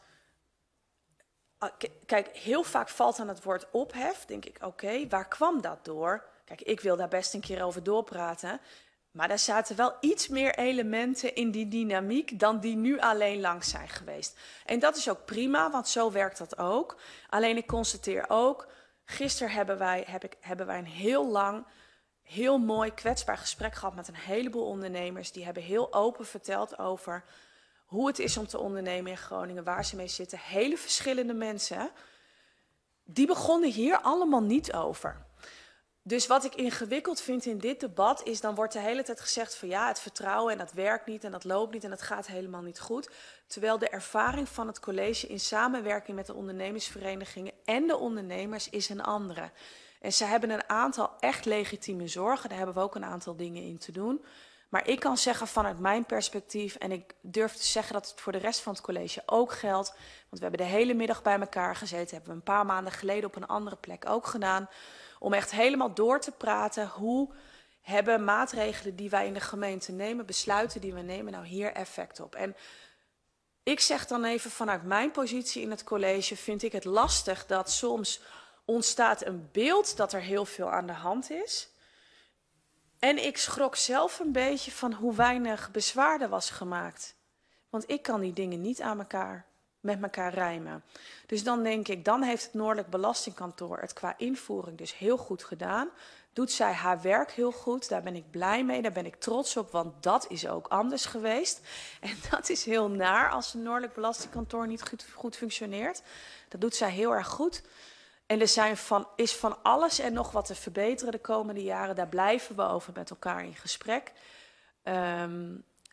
kijk, heel vaak valt aan het woord ophef, denk ik, oké, okay, waar kwam dat door? Kijk, ik wil daar best een keer over doorpraten. Maar er zaten wel iets meer elementen in die dynamiek dan die nu alleen langs zijn geweest. En dat is ook prima, want zo werkt dat ook. Alleen ik constateer ook, gisteren hebben wij, heb ik, hebben wij een heel lang, heel mooi kwetsbaar gesprek gehad met een heleboel ondernemers. Die hebben heel open verteld over hoe het is om te ondernemen in Groningen, waar ze mee zitten. Hele verschillende mensen. Die begonnen hier allemaal niet over. Dus wat ik ingewikkeld vind in dit debat is, dan wordt de hele tijd gezegd van ja, het vertrouwen en dat werkt niet en dat loopt niet en dat gaat helemaal niet goed. Terwijl de ervaring van het college in samenwerking met de ondernemersverenigingen en de ondernemers is een andere. En ze hebben een aantal echt legitieme zorgen, daar hebben we ook een aantal dingen in te doen. Maar ik kan zeggen vanuit mijn perspectief, en ik durf te zeggen dat het voor de rest van het college ook geldt, want we hebben de hele middag bij elkaar gezeten, hebben we een paar maanden geleden op een andere plek ook gedaan, om echt helemaal door te praten, hoe hebben maatregelen die wij in de gemeente nemen, besluiten die we nemen, nou hier effect op. En ik zeg dan even vanuit mijn positie in het college, vind ik het lastig dat soms ontstaat een beeld dat er heel veel aan de hand is. En ik schrok zelf een beetje van hoe weinig bezwaar er was gemaakt. Want ik kan die dingen niet aan elkaar, met elkaar rijmen. Dus dan denk ik, dan heeft het Noordelijk Belastingkantoor het qua invoering dus heel goed gedaan. Doet zij haar werk heel goed, daar ben ik blij mee, daar ben ik trots op, want dat is ook anders geweest. En dat is heel naar als het Noordelijk Belastingkantoor niet goed, goed functioneert. Dat doet zij heel erg goed. En er zijn van, is van alles en nog wat te verbeteren de komende jaren. Daar blijven we over met elkaar in gesprek. Um,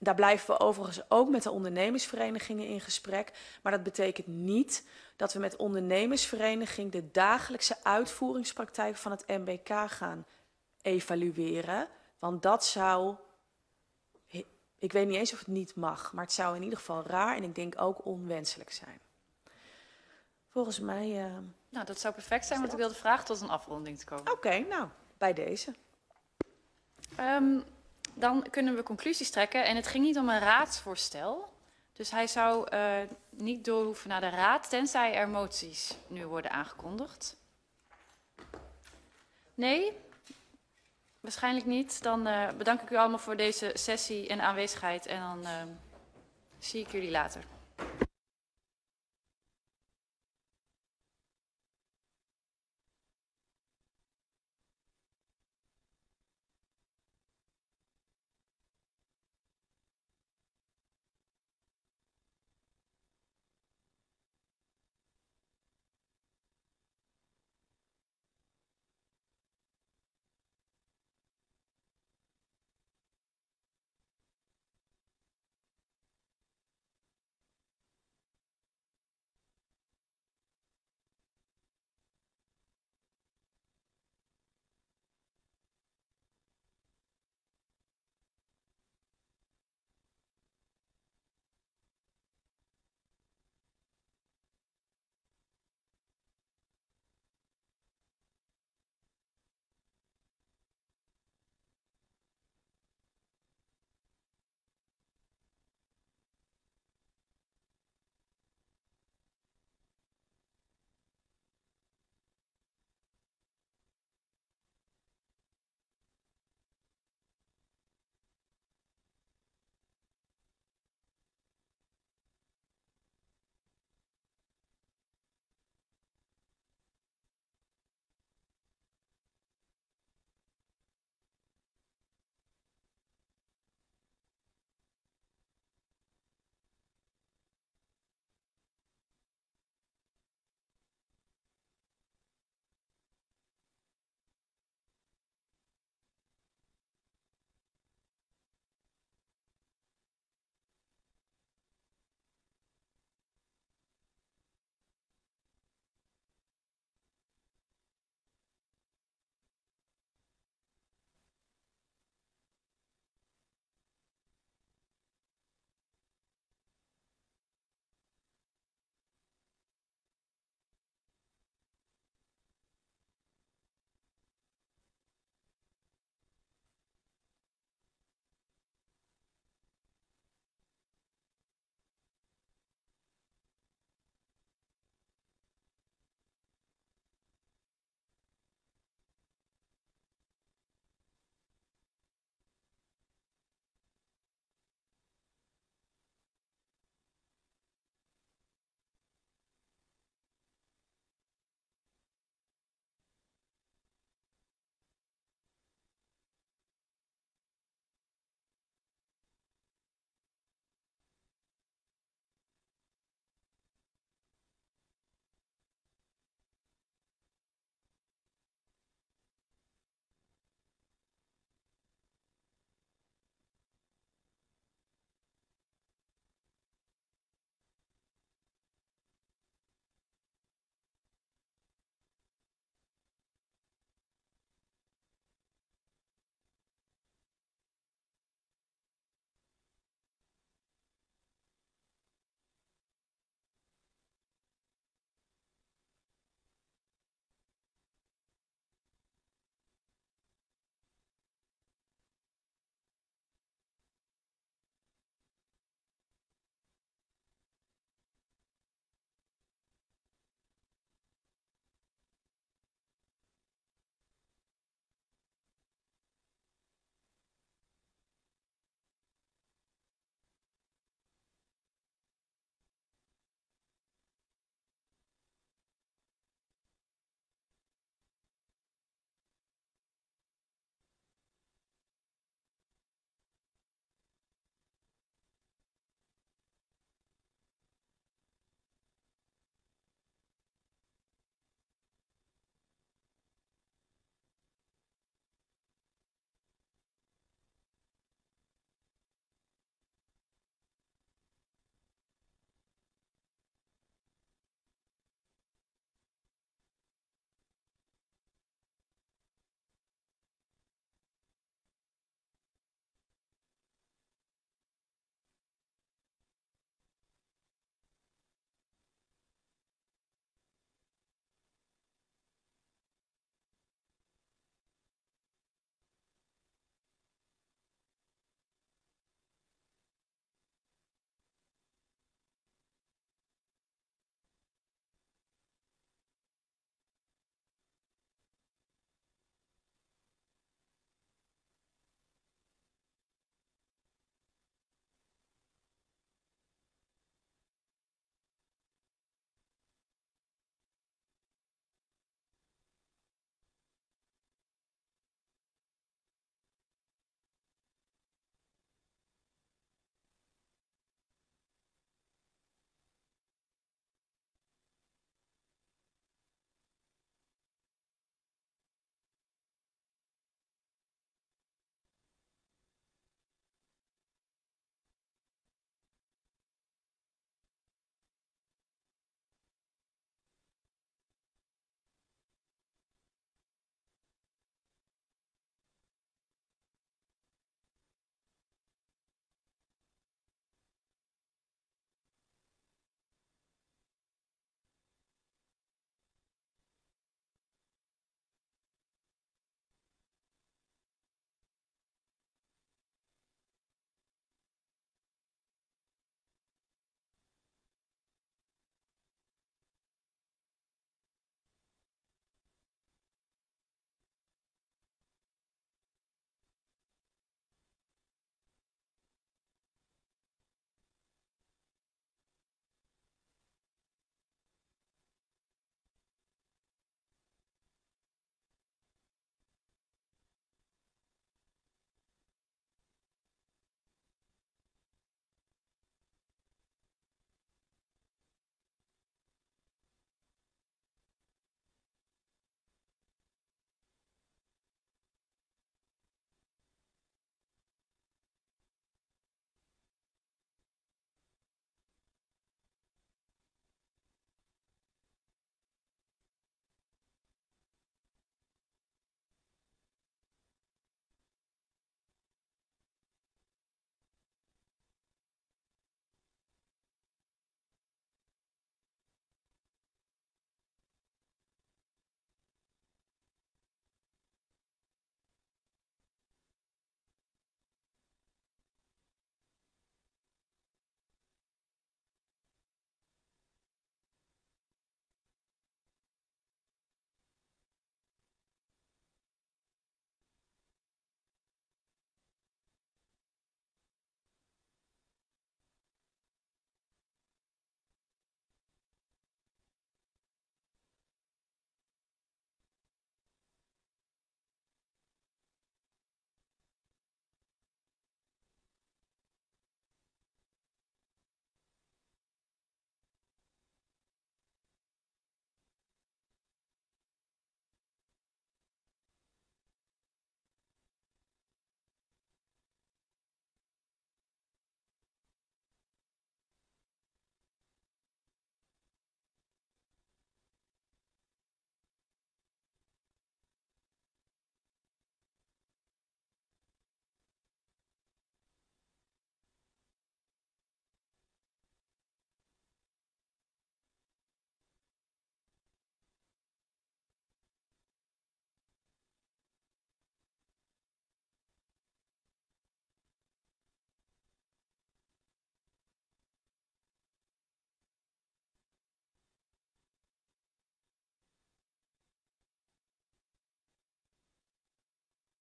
Daar blijven we overigens ook met de ondernemersverenigingen in gesprek. Maar dat betekent niet dat we met ondernemersvereniging de dagelijkse uitvoeringspraktijk van het M B K gaan evalueren. Want dat zou, ik weet niet eens of het niet mag, maar het zou in ieder geval raar en ik denk ook onwenselijk zijn. Volgens mij... Uh, nou, dat zou perfect zijn, want ik wilde vragen tot een afronding te komen. Oké, okay, nou, bij deze. Um, dan kunnen we conclusies trekken. En het ging niet om een raadsvoorstel. Dus hij zou uh, niet door hoeven naar de raad, tenzij er moties nu worden aangekondigd. Nee? Waarschijnlijk niet. Dan uh, bedank ik u allemaal voor deze sessie en aanwezigheid. En dan uh, zie ik jullie later.